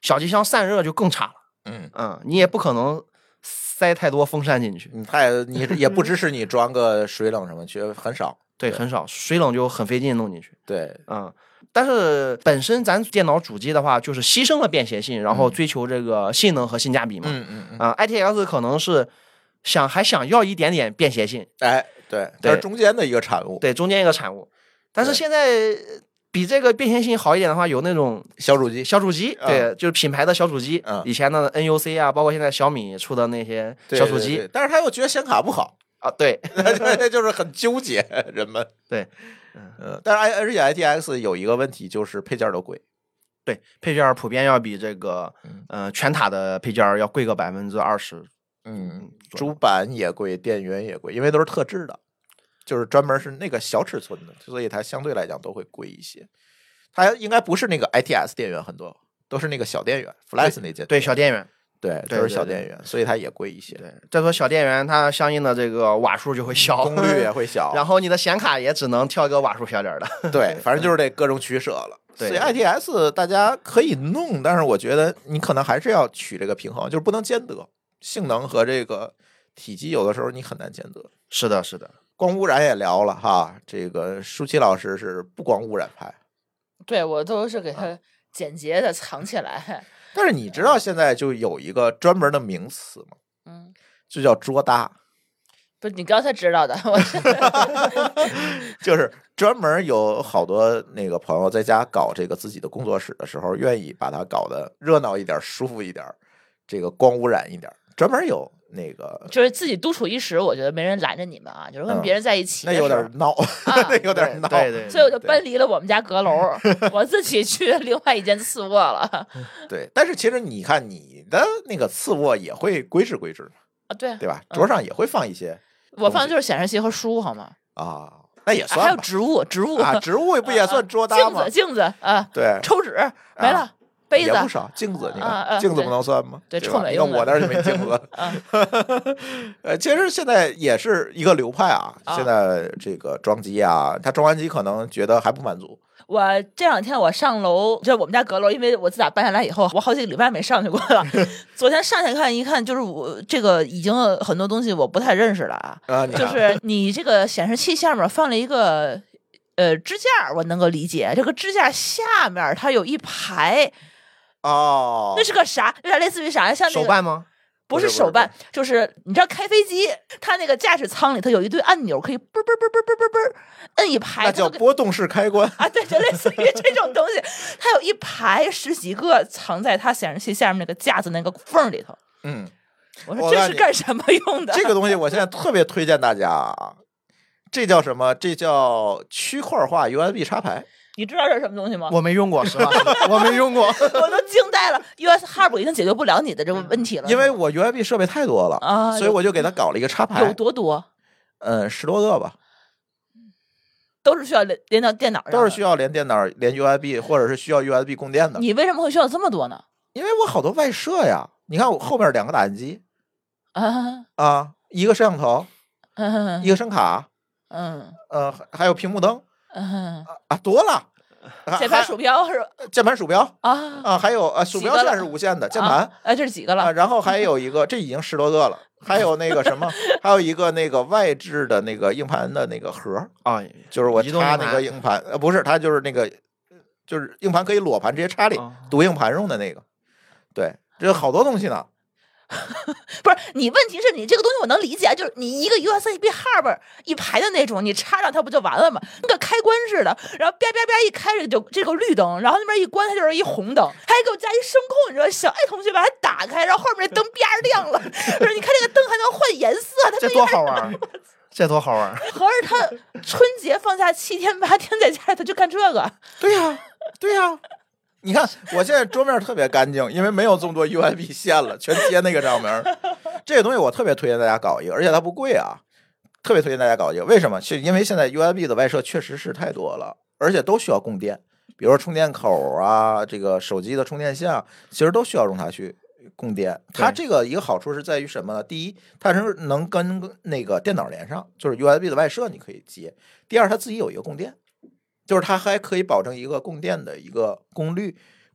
小机箱散热就更差了。 嗯嗯，你也不可能塞太多风扇进去。 你太你也不支持你装个水冷什么，去很少。 对，很少，水冷就很费劲弄进去。 对， 嗯，但是本身咱电脑主机的话，就是牺牲了便携性，然后追求这个性能和性价比嘛。 嗯嗯嗯。 啊、I T X 可能是想还想要一点点便携性， 哎，对，这是中间的一个产物。 对，中间一个产物。但是现在比这个便携性好一点的话，有那种小主机， 小主机， 嗯、 对，就是品牌的小主机。 嗯， 以前的 N U C 啊，包括现在小米出的那些小主机， 对对对，但是他又觉得显卡不好。 啊，对， 这就是很纠结，人们对， 嗯、呃，但是而且 I T X 有一个问题就是配件都贵， 对，配件普遍要比这个呃全塔的配件要贵个百分之二十， 嗯，主板也贵，电源也贵，因为都是特制的，就是专门是那个小尺寸的，所以它相对来讲都会贵一些。它应该不是那个 I T S 电源很多，都是那个小电源 ，Flex 那件， 对，小电源。 对，都是小电源，所以它也贵一些。 对，再说小电源，它相应的这个瓦数就会小， 功率也会小， 然后你的显卡也只能挑一个瓦数小点的。 对，反正就是这各种取舍了。 对， 所以 I T S 大家可以弄，但是我觉得你可能还是要取这个平衡，就是不能兼得，性能和这个体积有的时候你很难兼得。 是的，是的。 光污染也聊了哈，这个舒淇老师是不光污染派， 对我都是给它简洁的藏起来。 但是你知道现在就有一个专门的名词吗？ 嗯， 就叫桌搭。 不是你刚才知道的，我就是专门有好多那个朋友在家搞这个自己的工作室的时候，愿意把它搞得热闹一点、舒服一点，这个光污染一点，专门有那个， 就是自己独处一室，我觉得没人拦着你们啊，就是跟别人在一起、 嗯，那有点闹，啊、那有点闹， 对 对, 对。 所以我就搬离了我们家阁楼，我自己去另外一间次卧了。 对，但是其实你看你的那个次卧也会规制规制啊，对对吧？桌上也会放一些、 嗯，我放的就是显示器和书，好吗？ 啊，那也算、 啊。还有植物，植物啊，植物不也算桌搭吗？ 镜子，镜子啊， 对， 抽纸没了。啊杯子也不少，镜子你看， 啊啊、 镜子不能算吗？ 对， 对臭美用的。 我那儿就没镜子。 啊、 呃，其实现在也是一个流派啊。 啊现在这个装机啊，他装完机可能觉得还不满足。 我这两天我上楼，就是我们家阁楼，因为我自打搬下来以后，我好几个礼拜没上去过了。昨天上去看一看，就是我这个已经很多东西我不太认识了啊。 啊， 就是你这个显示器下面放了一个呃支架，我能够理解。这个支架下面它有一排。 哦， 那是个啥？有点类似于啥？像、那个、 手办吗？ 不是手办，就是你知道开飞机，它那个驾驶舱里头有一堆按钮，可以啵啵啵啵啵啵啵摁一排， 那叫波动式开关啊，对，就类似于这种东西，它有一排十几个藏在它显示器下面那个架子那个缝里头。 嗯， 我说这是干什么用的？ 这个东西我现在特别推荐大家啊，这叫什么？这叫区块化 U S B 插排。 你知道这是什么东西吗？ 我没用过，实话，我没用过， 我都惊呆了。U S Hub 已经解决不了你的这个问题了， 因为我 U S B 设备太多了啊， 所以我就给它搞了一个插排。 有多多？ 嗯，十多个吧， 都是需要连连到电脑上， 都是需要连电脑、连 U S B 或者是需要 U S B 供电的。 你为什么会需要这么多呢？ 因为我好多外设呀，你看我后面两个打印机啊啊，一个摄像头， 嗯， 一个声卡， 嗯， 呃，还有屏幕灯， 嗯啊，多了。 键盘、鼠标是键盘、鼠标啊啊，还有呃，鼠标现在是无线的键盘， 哎，这是几个了？ 啊，然后还有一个，这已经十多个了，还有那个什么，还有一个那个外置的那个硬盘的那个盒啊， 就是我插那个硬盘，呃，不是，它就是那个，就是硬盘可以裸盘直接插里，读硬盘用的那个，对，这有好多东西呢。 不是你，问题是你这个东西我能理解，就是你一个 U S B hub 一排的那种，你插上它不就完了吗？跟个开关似的，然后啪啪啪一开这个就这个绿灯，然后那边一关它就是一红灯，还给我加一声控，你说小爱同学把它打开，然后后面这灯啪亮了，不是你看这个灯还能换颜色，它这多好玩，这多好玩！ 合着他春节放假七天八天在家里头就干这个？ 对呀、啊，对呀、啊。你看，我现在桌面特别干净，因为没有这么多 U S B 线了，全接那个上面。这个东西我特别推荐大家搞一个，而且它不贵啊，特别推荐大家搞一个。为什么？是因为现在 U S B 的外设确实是太多了，而且都需要供电，比如说充电口啊，这个手机的充电线，其实都需要用它去供电。它这个一个好处是在于什么呢？第一，它是能跟那个电脑连上，就是 U S B 的外设你可以接。第二，它自己有一个供电。就是它还可以保证一个供电的一个功率，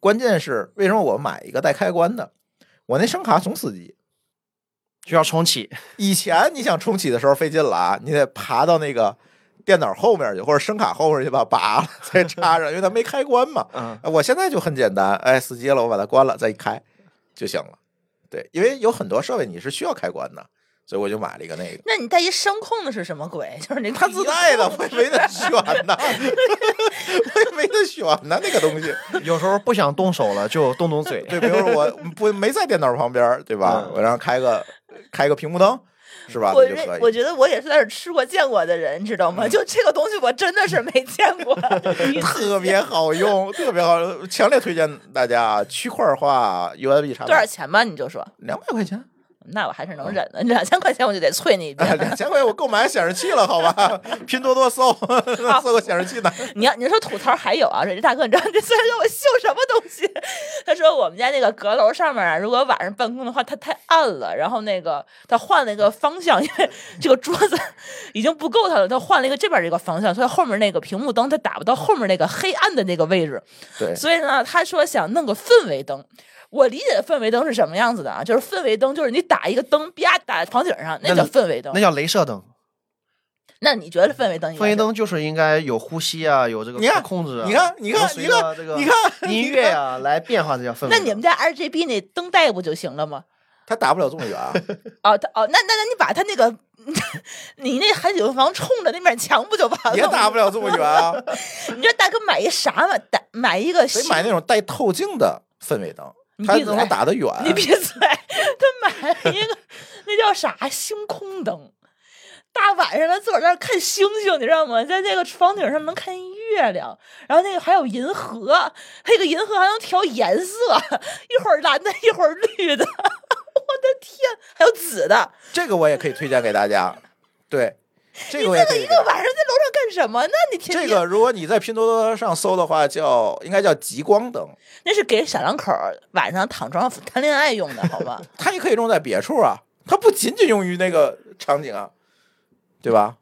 关键是为什么我买一个带开关的？我那声卡总死机， 需要重启。 以前你想重启的时候费劲了啊，你得爬到那个电脑后面去，或者声卡后面去把它拔了再插上，因为它没开关嘛。 嗯， 我现在就很简单，哎，死机了，我把它关了再一开就行了。对，因为有很多设备你是需要开关的，所以我就买了一个那个。 那你带一声控的是什么鬼？就是那它自带的，我也没得选呢，我也没得选呢，那个东西。 有时候不想动手了，就动动嘴。 对，比如说我不没在电脑旁边，对吧？ 嗯、 我让开个开个屏幕灯，是吧？ 我就可以。 我觉得我也是在这吃过见过的人，知道吗？就这个东西，我真的是没见过， 特别好用，特别好用，强烈推荐大家区块化 U S B 插头。 多少钱吧？你就说两百块钱。 那我还是能忍的，两千块钱我就得催你一遍。 两千块我购买显示器了，好吧？拼多多搜搜个显示器呢。 你要你说吐槽还有啊，这大哥，你知道这在给我秀什么东西？他说我们家那个阁楼上面啊，如果晚上办公的话，它太暗了，然后那个他换了一个方向，因为这个桌子已经不够他了，他换了一个这边这个方向，所以后面那个屏幕灯他打不到后面那个黑暗的那个位置。 对， 所以呢，他说想弄个氛围灯。我理解的氛围灯是什么样子的啊？就是氛围灯，就是你打一个灯，啪打在房顶上，那叫氛围灯。 那叫镭射灯。 那你觉得氛围灯？ 氛围灯就是应该有呼吸啊，有这个控制啊。 你看，你看，你看， 这个你看音乐啊，来变化这叫氛围灯。 那你们家 R G B 那灯带不就行了吗？ 它打不了这么远啊。 哦，它哦，那那那你把它那个，你那海景房冲着那面墙不就完了？ 也打不了这么远啊。 你这大哥买一啥嘛？打买一个， 得买那种带透镜的氛围灯。他能打得远， 你闭嘴！他买了一个那叫啥星空灯，大晚上他自个儿在那看星星，你知道吗？在那个房顶上能看月亮，然后那个还有银河，那个银河还能调颜色，一会儿蓝的，一会儿绿的，我的天，还有紫的。 这个我也可以推荐给大家，对。这个我你这个一个晚上在楼上干什么？那你天天这个，如果你在拼多多上搜的话，叫应该叫极光灯， 那是给小两口晚上躺床上谈恋爱用的，好吧？ 它也可以用在别处啊，它不仅仅用于那个场景啊，对吧？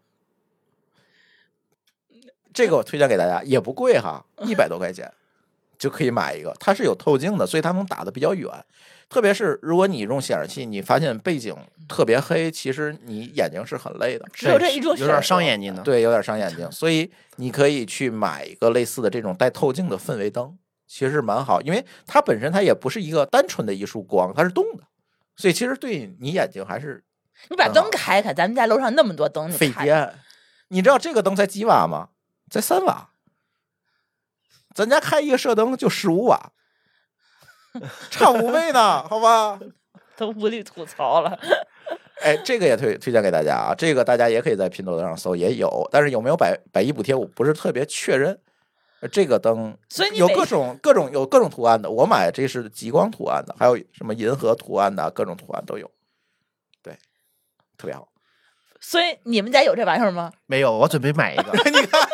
这个我推荐给大家，也不贵哈，一百多块钱就可以买一个，它是有透镜的，所以它能打得比较远。特别是如果你用显示器，你发现背景特别黑，其实你眼睛是很累的， 只有这一种有点伤眼睛的。 对，有点伤眼睛，所以你可以去买一个类似的这种带透镜的氛围灯，其实蛮好，因为它本身它也不是一个单纯的一束光，它是动的，所以其实对你眼睛还是你把灯开开，咱们家楼上那么多灯，你费电。你知道这个灯才几瓦吗？才三瓦，咱家开一个射灯就十五瓦。差五倍呢，好吧， 都无力吐槽了。 哎，这个也推推荐给大家啊，这个大家也可以在拼多多上搜，也有，但是有没有百百亿补贴，我不是特别确认。这个灯， 所以你有各种各种有各种图案的，我买这是极光图案的，还有什么银河图案的，各种图案都有，对，特别好。 所以你们家有这玩意儿吗？ 没有，我准备买一个。 你看，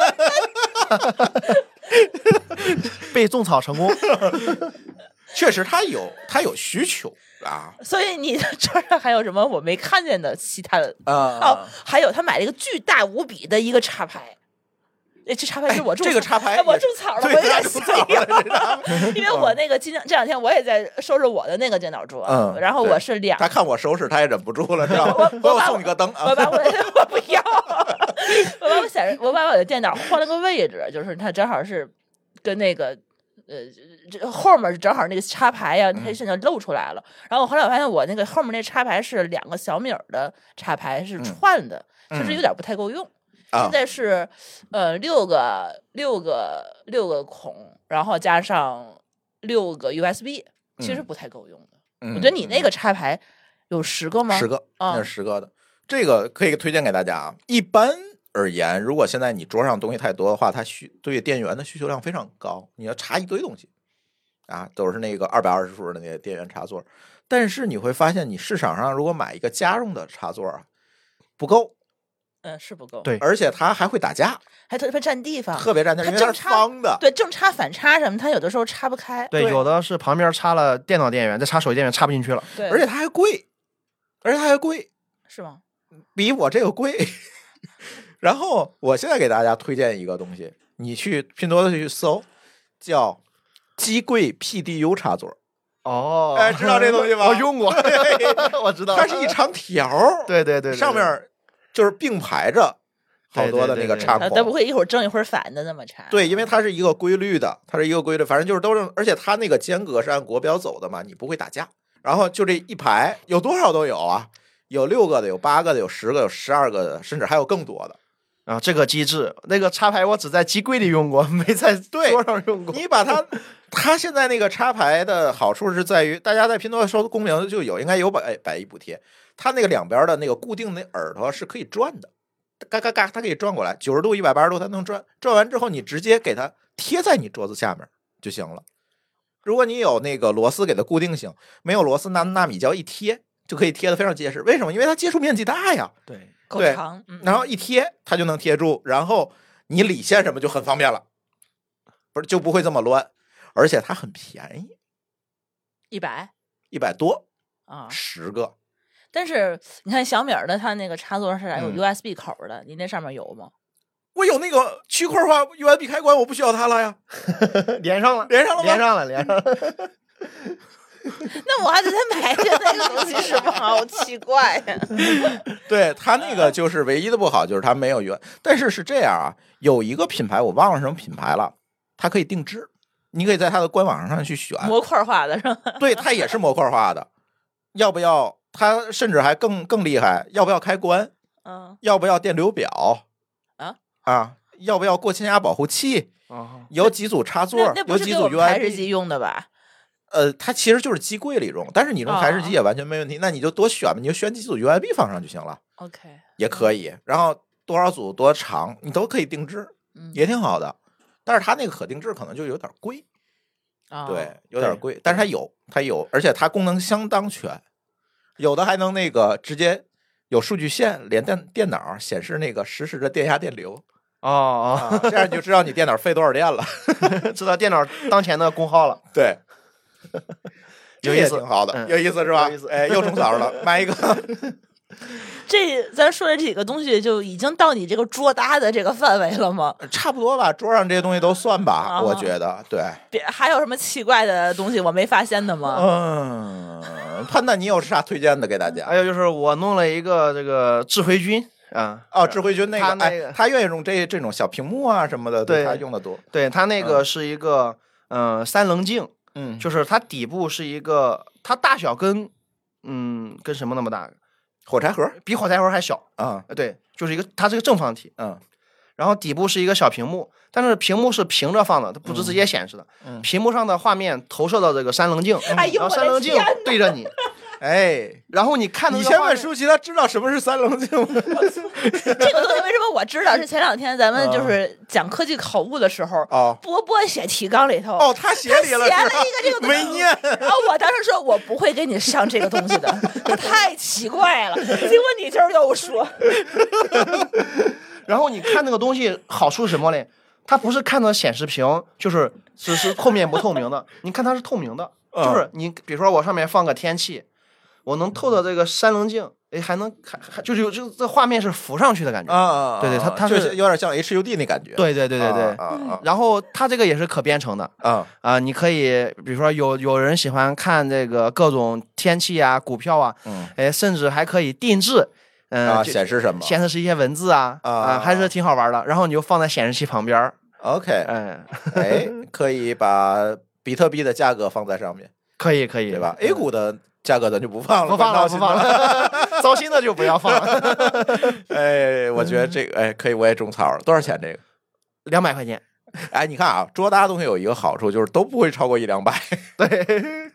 被种草成功。 确实他有他有需求啊， 所以你桌上还有什么我没看见的其他的啊？ 哦，还有他买了一个巨大无比的一个插排，哎，这插排是我种、 哎、这个插排、 哎、我种草了，我有点心痒， 因为我那个今天这两天我也在收拾我的那个电脑桌， 嗯， 然后我是两， 他看我收拾，他也忍不住了，知道吗？ 我我我送你个灯， 我把我我不要，我把我显示我把我的电脑换了个位置，就是它正好是跟那个。呃，这后面正好那个插排呀、啊，它现在露出来了。嗯、然后后来我发现我那个后面那插排是两个小米的插排，是串的，其实、嗯、有点不太够用。嗯、现在是呃六个六个六个孔，然后加上六个 U S B， 其实不太够用的。嗯、我觉得你那个插排有十个吗？ 十个，那是十个的。这个可以推荐给大家啊。一般而言，如果现在你桌上东西太多的话，它需对电源的需求量非常高，你要插一堆东西啊，都是那个二百二十伏的那个电源插座。但是你会发现，你市场上如果买一个家用的插座啊，不够， 嗯，是不够， 对， 而且它还会打架， 还特别占地方， 特别占地方，因为它是方的， 对，正插反插什么，它有的时候插不开， 对， 对有的是旁边插了电脑电源，再插手机电源插不进去了， 对， 而且它还贵，而且它还贵， 是吗？ 比我这个贵。然后我现在给大家推荐一个东西，你去拼多多去搜，叫机柜 P D U 插座。 哦， 哎，知道这东西吗？ 我用过，我知道， 它是一长条， 对对 对, 对， 上面就是并排着好多的那个插孔， 它不会一会儿正一会儿反的那么插。 对，因为它是一个规律的，它是一个规律，反正就是都是，而且它那个间隔是按国标走的嘛，你不会打架。然后就这一排有多少都有啊，有六个的，有八个的，有十个，有十二个的，甚至还有更多的。 啊，这个机制，那个插排我只在机柜里用过，没在桌上用过。 你把它，它现在那个插排的好处是在于，大家在拼多多搜公屏就有，应该有百百亿补贴。它那个两边的那个固定的耳朵是可以转的，嘎嘎嘎，它可以转过来，九十度、一百八十度它能转。转完之后，你直接给它贴在你桌子下面就行了。如果你有那个螺丝给它固定性，没有螺丝拿纳米胶一贴就可以贴得非常结实。为什么？因为它接触面积大呀。 对。 够长，嗯、 然后一贴它就能贴住，然后你理线什么就很方便了，不是就不会这么乱，而且它很便宜， 一百一百多啊， 十个。 但是你看小米的它那个插座是有 U S B 口的， 嗯、 你那上面有吗？ 我有那个区块化 U S B 开关，我不需要它了呀， 连上了， 连上了， 连上了，连上了。 那我还得再买一个那个东西是吗？好奇怪呀！ 对，它那个就是唯一的不好，就是它没有原。但是是这样啊，有一个品牌我忘了什么品牌了，它可以定制，你可以在它的官网上去选模块化的是吧？ 对，它也是模块化的。要不要？它甚至还更更厉害，要不要开关？ 嗯， 要不要电流表？ 啊啊，要不要过氢压保护器？ 哦， 有几组插座，有几组 U S B。 台式机用的吧？ 呃，它其实就是机柜里用，但是你用台式机也完全没问题。 哦、 那你就多选吧，你就选几组 U S B 放上就行了。 OK， 也可以。然后多少组多长，你都可以定制， 嗯、 也挺好的。但是它那个可定制可能就有点贵， 哦、 对，有点贵。但是它有，它有，而且它功能相当全，有的还能那个直接有数据线连电电脑显示那个实时的电压电流。 哦哦、 啊，这样你就知道你电脑费多少电了， 知道电脑当前的功耗了。 对。 有意思， 挺好的，嗯、有意思是吧？哎，又种草了，买一个。 这咱说的这几个东西就已经到你这个桌搭的这个范围了吗？ 差不多吧，桌上这些东西都算吧， 啊、 我觉得。对， 别还有什么奇怪的东西我没发现的吗？ 嗯，潘娜，你有啥推荐的给大家？ 还有就是我弄了一个这个智慧君啊， 哦，智慧君那个， 他那个哎，他愿意用这这种小屏幕啊什么的， 对他用的多。 对他那个是一个嗯、呃、三棱镜。 嗯， 就是它底部是一个，它大小跟，嗯，跟什么那么大？ 火柴盒比火柴盒还小啊、 嗯！对，就是一个，它是个正方体， 嗯， 然后底部是一个小屏幕，但是屏幕是平着放的，它不是直接显示的。 嗯， 屏幕上的画面投射到这个三棱镜， 哎呦， 然后三棱镜对着你。 哎， 然后你看， 你先问舒淇，他知道什么是三棱镜吗？ 这个东西为什么我知道？是前两天咱们就是讲科技考物的时候， 哦， 波波写提纲里头， 哦，他写里了， 写了一个这个没念。 然后我当时说，我不会给你上这个东西的，太奇怪了。结果你今儿又说， 然后你看那个东西好处是什么嘞？它不是看到显示屏，就是只是后面不透明的，你看它是透明的，就是你比如说我上面放个天气。我能透到这个三棱镜，哎，还能还还就是有就这画面是浮上去的感觉啊！ 对对，它它是有点像 H U D 那感觉。 对对对对对。 啊、 然后它这个也是可编程的啊啊，你可以比如说有有人喜欢看这个各种天气啊、股票啊， 嗯， 哎，甚至还可以定制，嗯、 呃啊，显示什么？ 显示一些文字啊啊啊，还是挺好玩的。然后你就放在显示器旁边 ，OK， 哎哎，可以把比特币的价格放在上面， 可以可以， 对吧 ？A 股的。价格咱就不放了， 不放了，不放了，糟心的就不要放了。 哎，我觉得这个，哎，可以，我也种草了。多少钱这个？ 两百块钱。 哎，你看啊，桌搭东西有一个好处，就是都不会超过一两百。 对，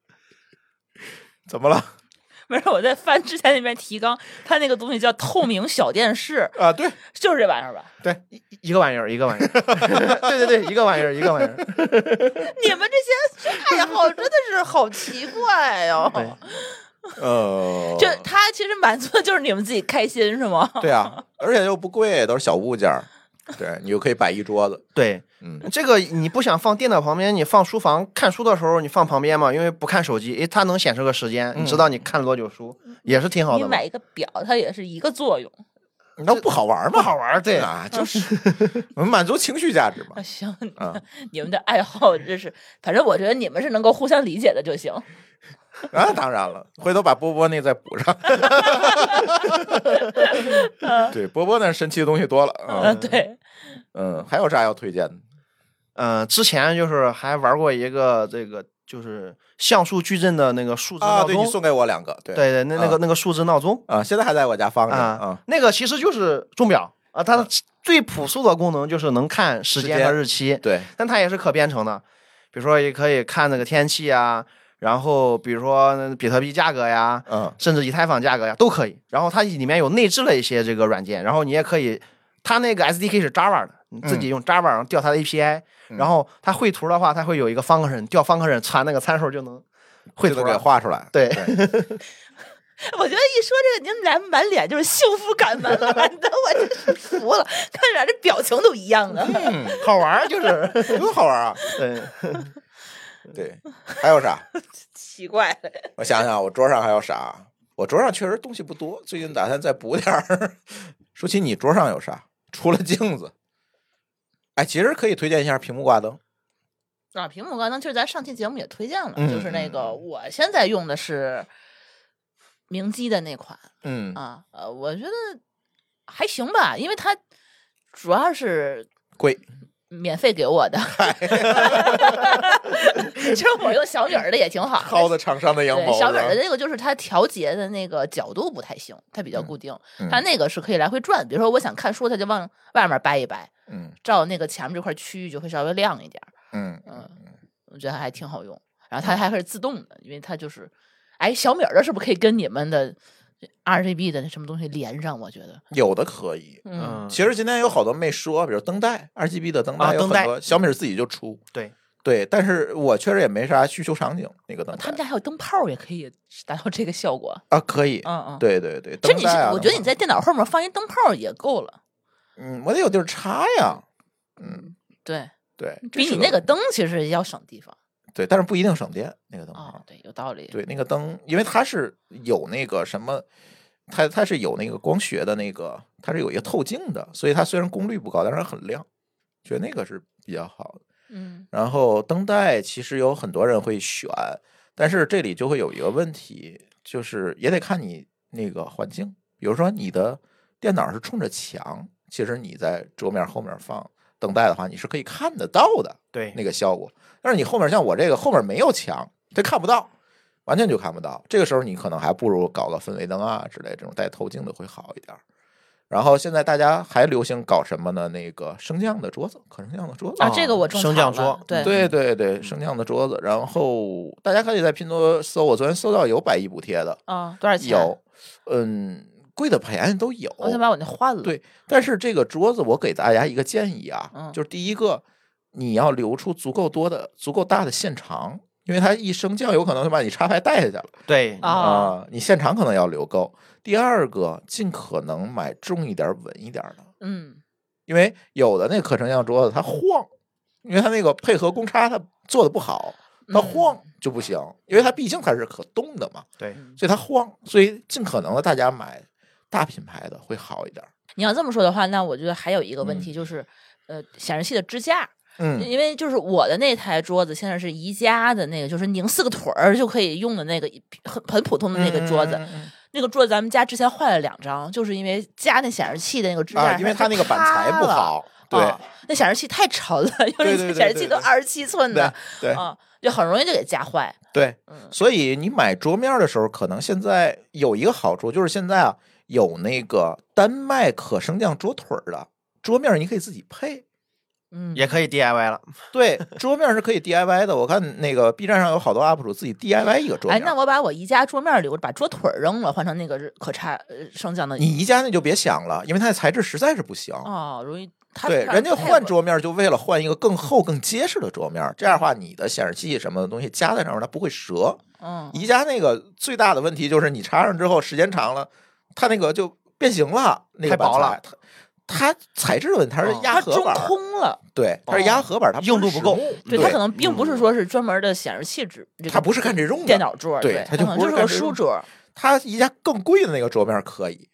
怎么了？ 没事，我在翻之前那边提纲，它那个东西叫透明小电视啊，对， 就是这玩意儿吧？ 对，一一个玩意儿，一个玩意儿。对对对，一个玩意儿，一个玩意儿。 你们这些爱好真的是好奇怪哟、哦。 呃， 就它其实满足的就是你们自己开心，是吗？ 对啊，而且又不贵，都是小物件儿。对，你就可以摆一桌子。 对，嗯，这个你不想放电脑旁边，你放书房看书的时候，你放旁边嘛，因为不看手机，诶，它能显示个时间， 嗯、 你知道你看了多久书，也是挺好的。 你买一个表，它也是一个作用。 那不好玩吗？ 不好玩，对啊，就是我们满足情绪价值嘛。 啊，行， 啊你们的爱好真是，反正我觉得你们是能够互相理解的就行。 啊，当然了，回头把波波那再补上。对，波波那神奇的东西多了啊。 嗯，对， 嗯，还有啥要推荐的？ 嗯、呃，之前就是还玩过一个这个就是像素矩阵的那个数字啊， 闹钟， 对你送给我两个，对对对，那那个、 啊那个数字闹钟啊，现在还在我家放着啊啊。 那个其实就是钟表啊，它的最朴素的功能就是能看时间和日期， 对， 但它也是可编程的，比如说也可以看那个天气啊，然后比如说比特币价格呀， 嗯甚至以太坊价格呀都可以。然后它里面有内置了一些这个软件，然后你也可以，它那个 S D K 是 Java 的，你自己用 Java 然后调它的 A P I，、 嗯、 然后它绘图的话，它会有一个方格人，调方格人传那个参数就能绘图给画出来。 对。 对我觉得一说这个，你们俩满脸就是幸福感满满的，我真是服了，看着这表情都一样的。 嗯， 好玩就是多好玩啊！ 对对，还有啥？ 奇怪了， 我想想，我桌上还有啥？我桌上确实东西不多，最近打算再补点儿。说起你桌上有啥？除了镜子，哎，其实可以推荐一下屏幕挂灯。 啊，屏幕挂灯，其实咱上期节目也推荐了， 嗯、 就是那个我现在用的是明基的那款， 嗯啊，呃，我觉得还行吧，因为它主要是贵， 免费给我的。其实我用小米儿的也挺好， 薅的厂商的羊毛。 对，小米儿的那个就是它调节的那个角度不太行，它比较固定， 嗯、 它那个是可以来回转。比如说我想看书，它就往外面掰一掰， 嗯， 照那个前面这块区域就会稍微亮一点。 嗯嗯，我觉得还挺好用。然后它还是自动的，因为它就是，哎，小米儿的是不是可以跟你们的 R G B 的那什么东西连上？我觉得有的可以。 嗯， 其实今天有好多没说，比如灯带 R G B 的灯带有啊、 很多，小米自己就出。 对对，但是我确实也没啥需求场景。那个灯带， 他们家还有灯泡，也可以达到这个效果啊，可以。 嗯嗯， 对对对， 其实你是， 啊、 我觉得你在电脑后面放一灯泡也够了。 嗯，我得有地儿插呀。嗯， 对对， 比你那个灯其实要省地方。 对，但是不一定省电，那个灯泡。 哦，对，有道理。 对，那个灯，因为它是有那个什么，它它是有那个光学的那个，它是有一个透镜的，所以它虽然功率不高，但是很亮，觉得那个是比较好的。 嗯， 然后灯带其实有很多人会选，但是这里就会有一个问题，就是也得看你那个环境，比如说你的电脑是冲着墙，其实你在桌面后面放灯带的话，你是可以看得到的， 对那个效果。但是你后面像我这个后面没有墙，它看不到，完全就看不到。这个时候你可能还不如搞个氛围灯啊之类这种带透镜的会好一点。然后现在大家还流行搞什么呢？那个升降的桌子，可升降的桌子啊，这个我种升降桌， 对对对对，升降的桌子。然后大家可以在拼多多搜，我昨天搜到有百亿补贴的啊，多少钱？ 有，嗯，贵的便宜都有。 我想把我那换了。 对，但是这个桌子我给大家一个建议啊， 嗯、 就是第一个，你要留出足够多的、足够大的线长，因为它一升降有可能就把你插排带下去了。 对啊、 呃，你线长可能要留够。第二个，尽可能买重一点、稳一点的。 嗯， 因为有的那可升降桌子它晃，因为它那个配合公差它做的不好，它晃就不行，因为它毕竟它是可动的嘛。 对， 所以它晃，所以尽可能的大家买大品牌的会好一点。 你要这么说的话，那我觉得还有一个问题就是，嗯、呃，显示器的支架。 嗯， 因为就是我的那台桌子现在是宜家的那个，就是拧四个腿儿就可以用的那个很很普通的那个桌子。 嗯嗯嗯、 那个桌子咱们家之前坏了两张，就是因为加那显示器的那个支架、 啊，因为它那个板材不好，对、 啊，那显示器太沉了，因为那显示器都二十七寸的， 对， 啊，就很容易就给夹坏。 对， 嗯， 所以你买桌面的时候，可能现在有一个好处，就是现在啊有那个单卖可升降桌腿的桌面，你可以自己配。 嗯， 也可以 D I Y 了。 对，桌面是可以 D I Y 的。我看那个 B 站上有好多 U P 主自己 D I Y 一个桌面。 哎，那我把我宜家桌面留着，把桌腿扔了，换成那个可插呃升降的。 你宜家那就别想了，因为它的材质实在是不行。 哦，容易。 对，人家换桌面就为了换一个更厚、更结实的桌面，这样的话，你的显示器什么的东西加在上面，它不会折。 嗯， 宜家那个最大的问题就是你插上之后，时间长了，它那个就变形了，那个太薄了。 它材质的问题，它是压合板， 它中空了。 对，它是压合板，它硬度不够。 对，它可能并不是说是专门的显示器纸， 它不是干这种的电脑桌， 对，它就不是个书桌。 它宜家更贵的那个桌面可以，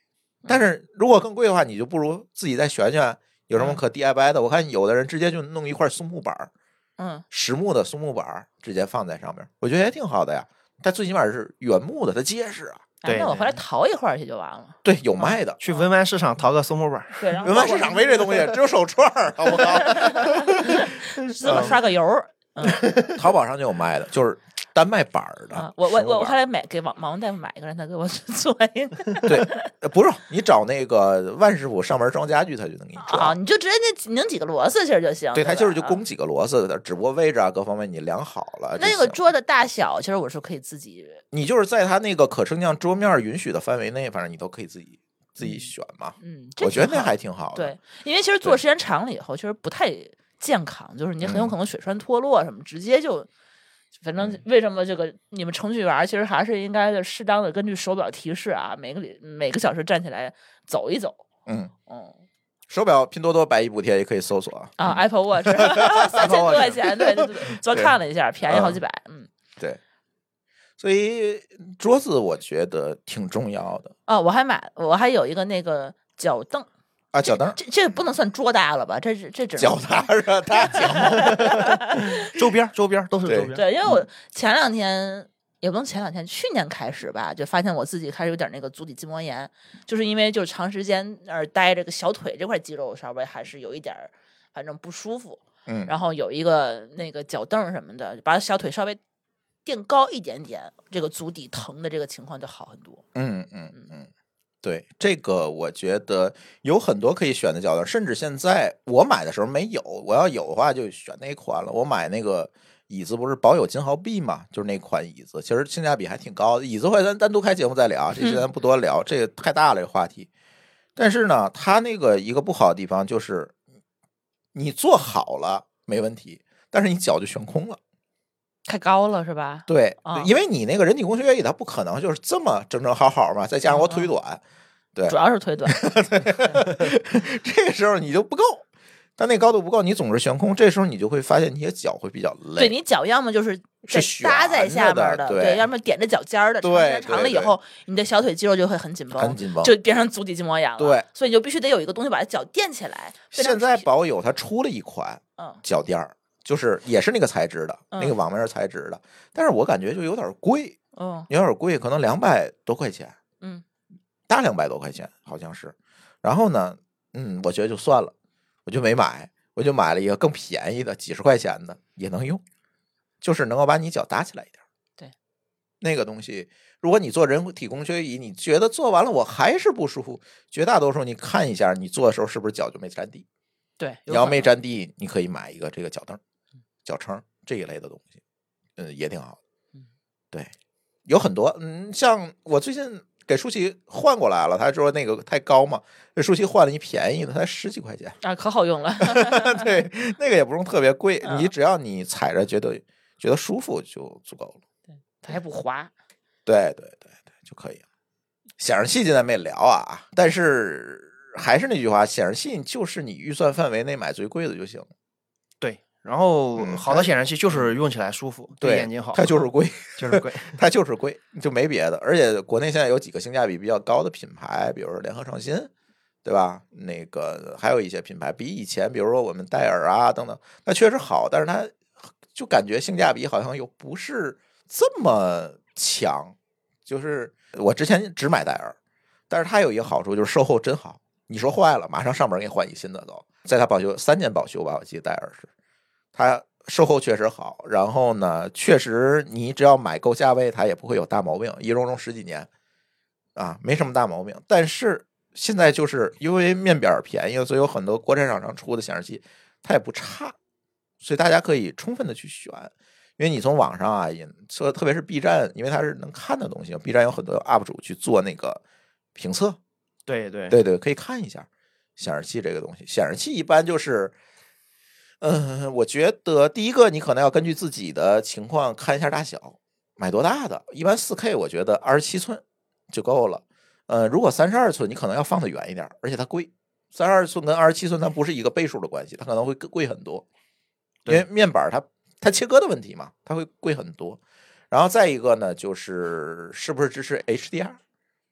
但是如果更贵的话，你就不如自己再选选有什么可 D I Y 的。我看有的人直接就弄一块松木板， 嗯， 实木的松木板直接放在上面，我觉得也挺好的呀。它最起码是原木的，它结实啊。 对， 那我回来淘一块去就完了。 对，有卖的， 去文玩市场淘个松木板。 对，然后文玩市场没这东西，只有手串儿，好不好？ 自个刷个油。嗯， 淘宝上就有卖的，就是单卖板儿的。 啊、我我我我后来买给王王大夫买一个，让他给我做一个。 对，不是你找那个万师傅上门装家具，他就能给你装。 啊，你就直接那拧几个螺丝其实就行。 对， 它就是就供几个螺丝的，只不过位置啊各方面你量好了。 那个桌的大小，其实我是可以自己。 你就是在它那个可升降桌面允许的范围内，反正你都可以自己自己选嘛。 嗯， 我觉得那还挺好的。 对，因为其实做时间长了以后，其实不太健康，就是你很有可能血栓脱落什么，直接就。反正为什么这个你们程序员其实还是应该的适当的根据手表提示啊，每个里每个小时站起来走一走。 嗯嗯， 手表拼多多百亿补贴也可以搜索啊、嗯、，Apple Watch 三千多块钱，对对对，昨看了一下，便宜好几百。嗯， 对。所以桌子我觉得挺重要的。 哦，我还买，我还有一个那个脚凳。 啊，脚凳这这不能算桌搭了吧？这是这只脚踏着大脚， 周边周边都是周边。 对，因为我前两天也不能前两天，去年开始吧，就发现我自己开始有点那个足底筋膜炎，就是因为就是长时间而待这个小腿这块肌肉稍微还是有一点反正不舒服。 嗯， 然后有一个那个脚凳什么的，把小腿稍微垫高一点点，这个足底疼的这个情况就好很多。 嗯嗯嗯。对，这个我觉得有很多可以选的脚凳，甚至现在我买的时候没有，我要有的话就选那款了。我买那个椅子不是保有金豪币嘛，就是那款椅子，其实性价比还挺高的。椅子会咱单独开节目再聊，这些咱不多聊，这个太大了这个话题。但是呢，它那个一个不好的地方就是你坐好了没问题，但是你脚就悬空了。 太高了是吧？ 对， 哦、 因为你那个人体工学椅它不可能就是这么整整好好嘛，再加上我腿短，对， 主要是腿短， 这个时候你就不够，但那高度不够，你总是悬空，这时候你就会发现你的脚会比较累。 对，你脚要么就是是搭在下面的， 对，要么点着脚尖儿的， 对， 长了以后，你的小腿肌肉就会很紧绷， 很紧绷， 就变成足底筋膜炎了。 对， 所以你就必须得有一个东西把脚垫起来。 现在保有它出了一款脚垫儿。就是也是那个材质的， 嗯、 那个网面材质的，但是我感觉就有点贵， 嗯， 有点贵，可能两百多块钱， 嗯， 大两百多块钱好像是。然后呢，嗯，我觉得就算了，我就没买，我就买了一个更便宜的，几十块钱的也能用，就是能够把你脚搭起来一点。 对， 那个东西，如果你做人体工学椅，你觉得做完了我还是不舒服，绝大多数你看一下，你做的时候是不是脚就没沾地？ 对， 你要没沾地，你可以买一个这个脚凳。脚撑这一类的东西，嗯，也挺好的。对，有很多，嗯，像我最近给舒淇换过来了，他说那个太高嘛，给舒淇换了一便宜的，才十几块钱啊，可好用了。 对，那个也不用特别贵，嗯、你只要你踩着觉得觉得舒服就足够了。 对，它还不滑。 对对对对，就可以了。显示器现在没聊啊，但是还是那句话，显示器就是你预算范围内买最贵的就行。 对。然后好的显示器就是用起来舒服， 对眼睛好， 它就是贵， 就是贵， 它就是贵，就没别的。而且国内现在有几个性价比比较高的品牌，比如说联合创新，对吧？那个还有一些品牌比以前，比如说我们戴尔啊等等，那确实好，但是它就感觉性价比好像又不是这么强。就是我之前只买戴尔，但是它有一个好处就是售后真好，你说坏了马上上门给你换一新的都，在它保修三年保修吧，我记得戴尔是。它售后确实好，然后呢，确实你只要买够价位，它也不会有大毛病，一用用十几年，啊，没什么大毛病。但是现在就是因为面板便宜，所以有很多国产厂商出的显示器它也不差，所以大家可以充分的去选。因为你从网上啊，也说特别是 B 站，因为它是能看的东西 ，B 站有很多 U P 主去做那个评测， 对对对对，可以看一下显示器这个东西。显示器一般就是。嗯，我觉得第一个你可能要根据自己的情况看一下大小，买多大的。一般 四K 我觉得二十七寸就够了。呃，如果三十二寸，你可能要放得远一点，而且它贵。三十二寸跟二十七寸它不是一个倍数的关系，它可能会贵很多，因为面板它它切割的问题嘛，它会贵很多。然后再一个呢，就是是不是支持 H D R？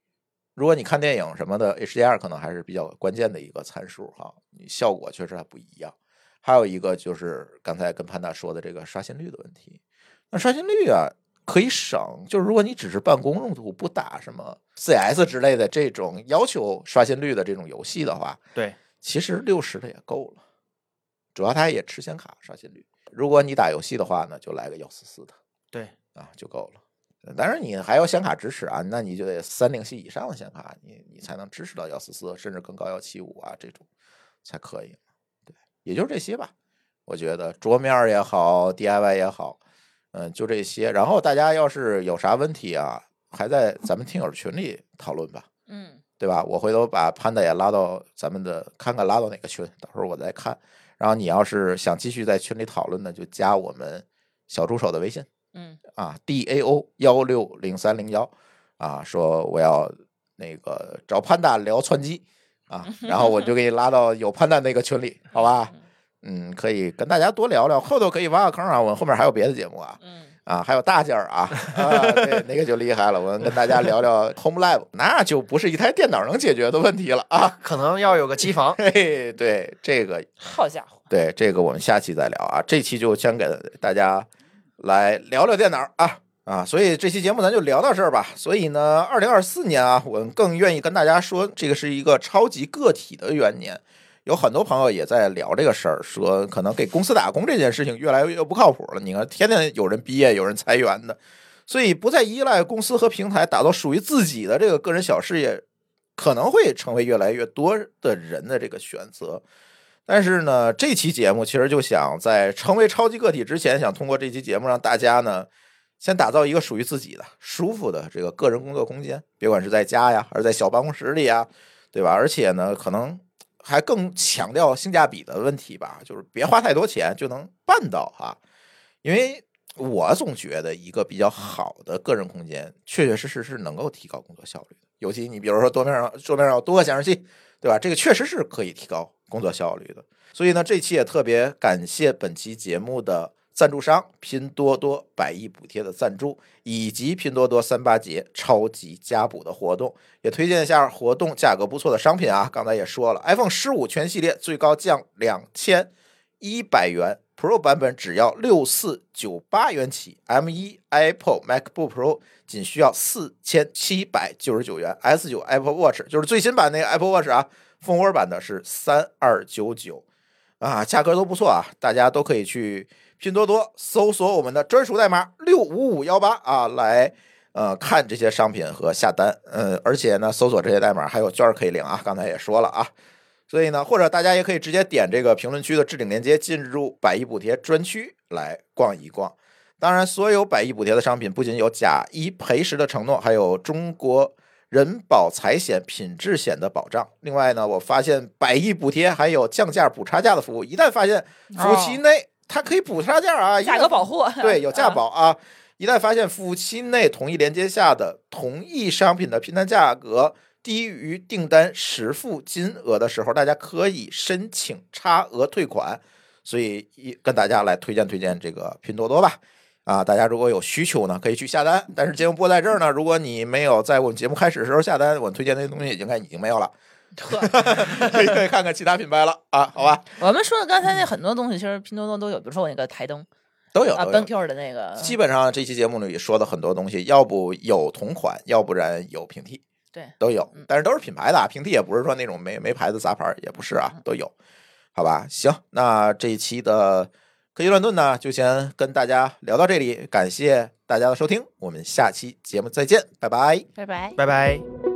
如果你看电影什么的 H D R 可能还是比较关键的一个参数哈，你效果确实还不一样。还有一个就是刚才跟潘大说的这个刷新率的问题。那刷新率啊可以省，就是如果你只是办公用途，不打什么 C S 之类的这种要求刷新率的这种游戏的话， 对， 其实六十的也够了。主要它也吃显卡刷新率。如果你打游戏的话呢，就来个一四四的， 对啊就够了。当然你还要显卡支持啊，那你就得三零系以上的显卡，你你才能支持到一四四，甚至更高一七五啊这种才可以。对，也就是这些吧。我觉得桌面也好 ，D I Y 也好，嗯，就这些。然后大家要是有啥问题啊，还在咱们听友群里讨论吧， 嗯， 对吧？我回头把潘达也拉到咱们的，看看拉到哪个群，到时候我再看。然后你要是想继续在群里讨论呢，就加我们小助手的微信。 嗯啊 ，D A O 幺六零三零幺啊，说我要那个找潘大聊窜机啊，然后我就给你拉到有潘大那个群里，好吧？嗯，可以跟大家多聊聊，后头可以挖个坑啊，我们后面还有别的节目啊， 嗯啊，还有大件儿啊，啊，对，那个就厉害了，我们跟大家聊聊 Home Lab， 那就不是一台电脑能解决的问题了啊， 可能要有个机房。 嘿，对，这个， 好家伙， 对，这个我们下期再聊啊，这期就先给大家来聊聊电脑啊啊，所以这期节目咱就聊到这儿吧。所以呢，二零二四年啊，我们更愿意跟大家说，这个是一个超级个体的元年。有很多朋友也在聊这个事儿，说可能给公司打工这件事情越来越不靠谱了。你看，天天有人毕业，有人裁员的，所以不再依赖公司和平台，打造属于自己的这个个人小事业，可能会成为越来越多的人的这个选择。但是呢，这期节目其实就想在成为超级个体之前，想通过这期节目让大家呢，先打造一个属于自己的舒服的这个个人工作空间，别管是在家呀，还是在小办公室里呀，对吧？而且呢，可能还更强调性价比的问题吧，就是别花太多钱就能办到哈。因为我总觉得一个比较好的个人空间，确确实实是能够提高工作效率的。尤其你比如说桌面上桌面上有多个显示器，对吧？这个确实是可以提高工作效率的。所以呢，这期也特别感谢本期节目的赞助商拼多多百亿补贴的赞助，以及拼多多三八节超级加补的活动，也推荐一下活动价格不错的商品啊。刚才也说了 ，iPhone 十五全系列最高降两千一百元 ，Pro 版本只要六四九八元起 ，M 一 Apple MacBook Pro 仅需要四千七百九十九元 ，S 九 Apple Watch 就是最新版那个 Apple Watch 啊，蜂窝版的是三二九九啊，价格都不错啊，大家都可以去拼多多搜索我们的专属代码六五五一八啊，来呃看这些商品和下单，嗯、呃，而且呢，搜索这些代码还有券可以领啊，刚才也说了啊，所以呢，或者大家也可以直接点这个评论区的置顶链接，进入百亿补贴专区来逛一逛。当然，所有百亿补贴的商品不仅有假一赔十的承诺，还有中国人保财险品质险的保障。另外呢，我发现百亿补贴还有降价补差价的服务，一旦发现服务期内、哦、它可以补差价啊， 价格保护， 对，有价保啊。一旦发现服务期内同一连接下的同一商品的拼单价格低于订单实付金额的时候，大家可以申请差额退款。所以跟大家来推荐推荐这个拼多多吧。啊，大家如果有需求呢，可以去下单。但是节目播在这儿呢，如果你没有在我们节目开始的时候下单，我推荐那些东西应该已经没有了，可以可以看看其他品牌了啊，好吧？ 我们说的刚才那很多东西，其实拼多多都有，比如说我那个台灯都有啊 ，BenQ 的那个， 基本上这期节目里说的很多东西，要不有同款，要不然有平替， 对， 都有，但是都是品牌的啊，平替也不是说那种没没牌子杂牌，也不是啊，都有，好吧？行，那这一期的科技乱炖呢，就先跟大家聊到这里，感谢大家的收听，我们下期节目再见，拜拜， 拜拜， 拜拜。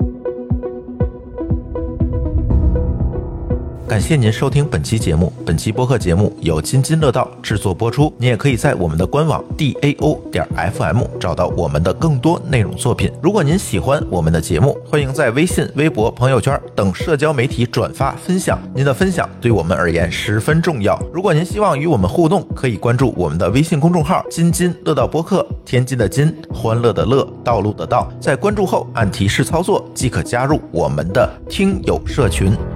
感谢您收听本期节目，本期播客节目由津津乐道制作播出。你也可以在我们的官网 D A O 点 F M 找到我们的更多内容作品。如果您喜欢我们的节目，欢迎在微信、微博、朋友圈等社交媒体转发分享，您的分享对我们而言十分重要。如果您希望与我们互动，可以关注我们的微信公众号津津乐道播客，天津的津，欢乐的乐，道路的道，在关注后按提示操作即可加入我们的听友社群。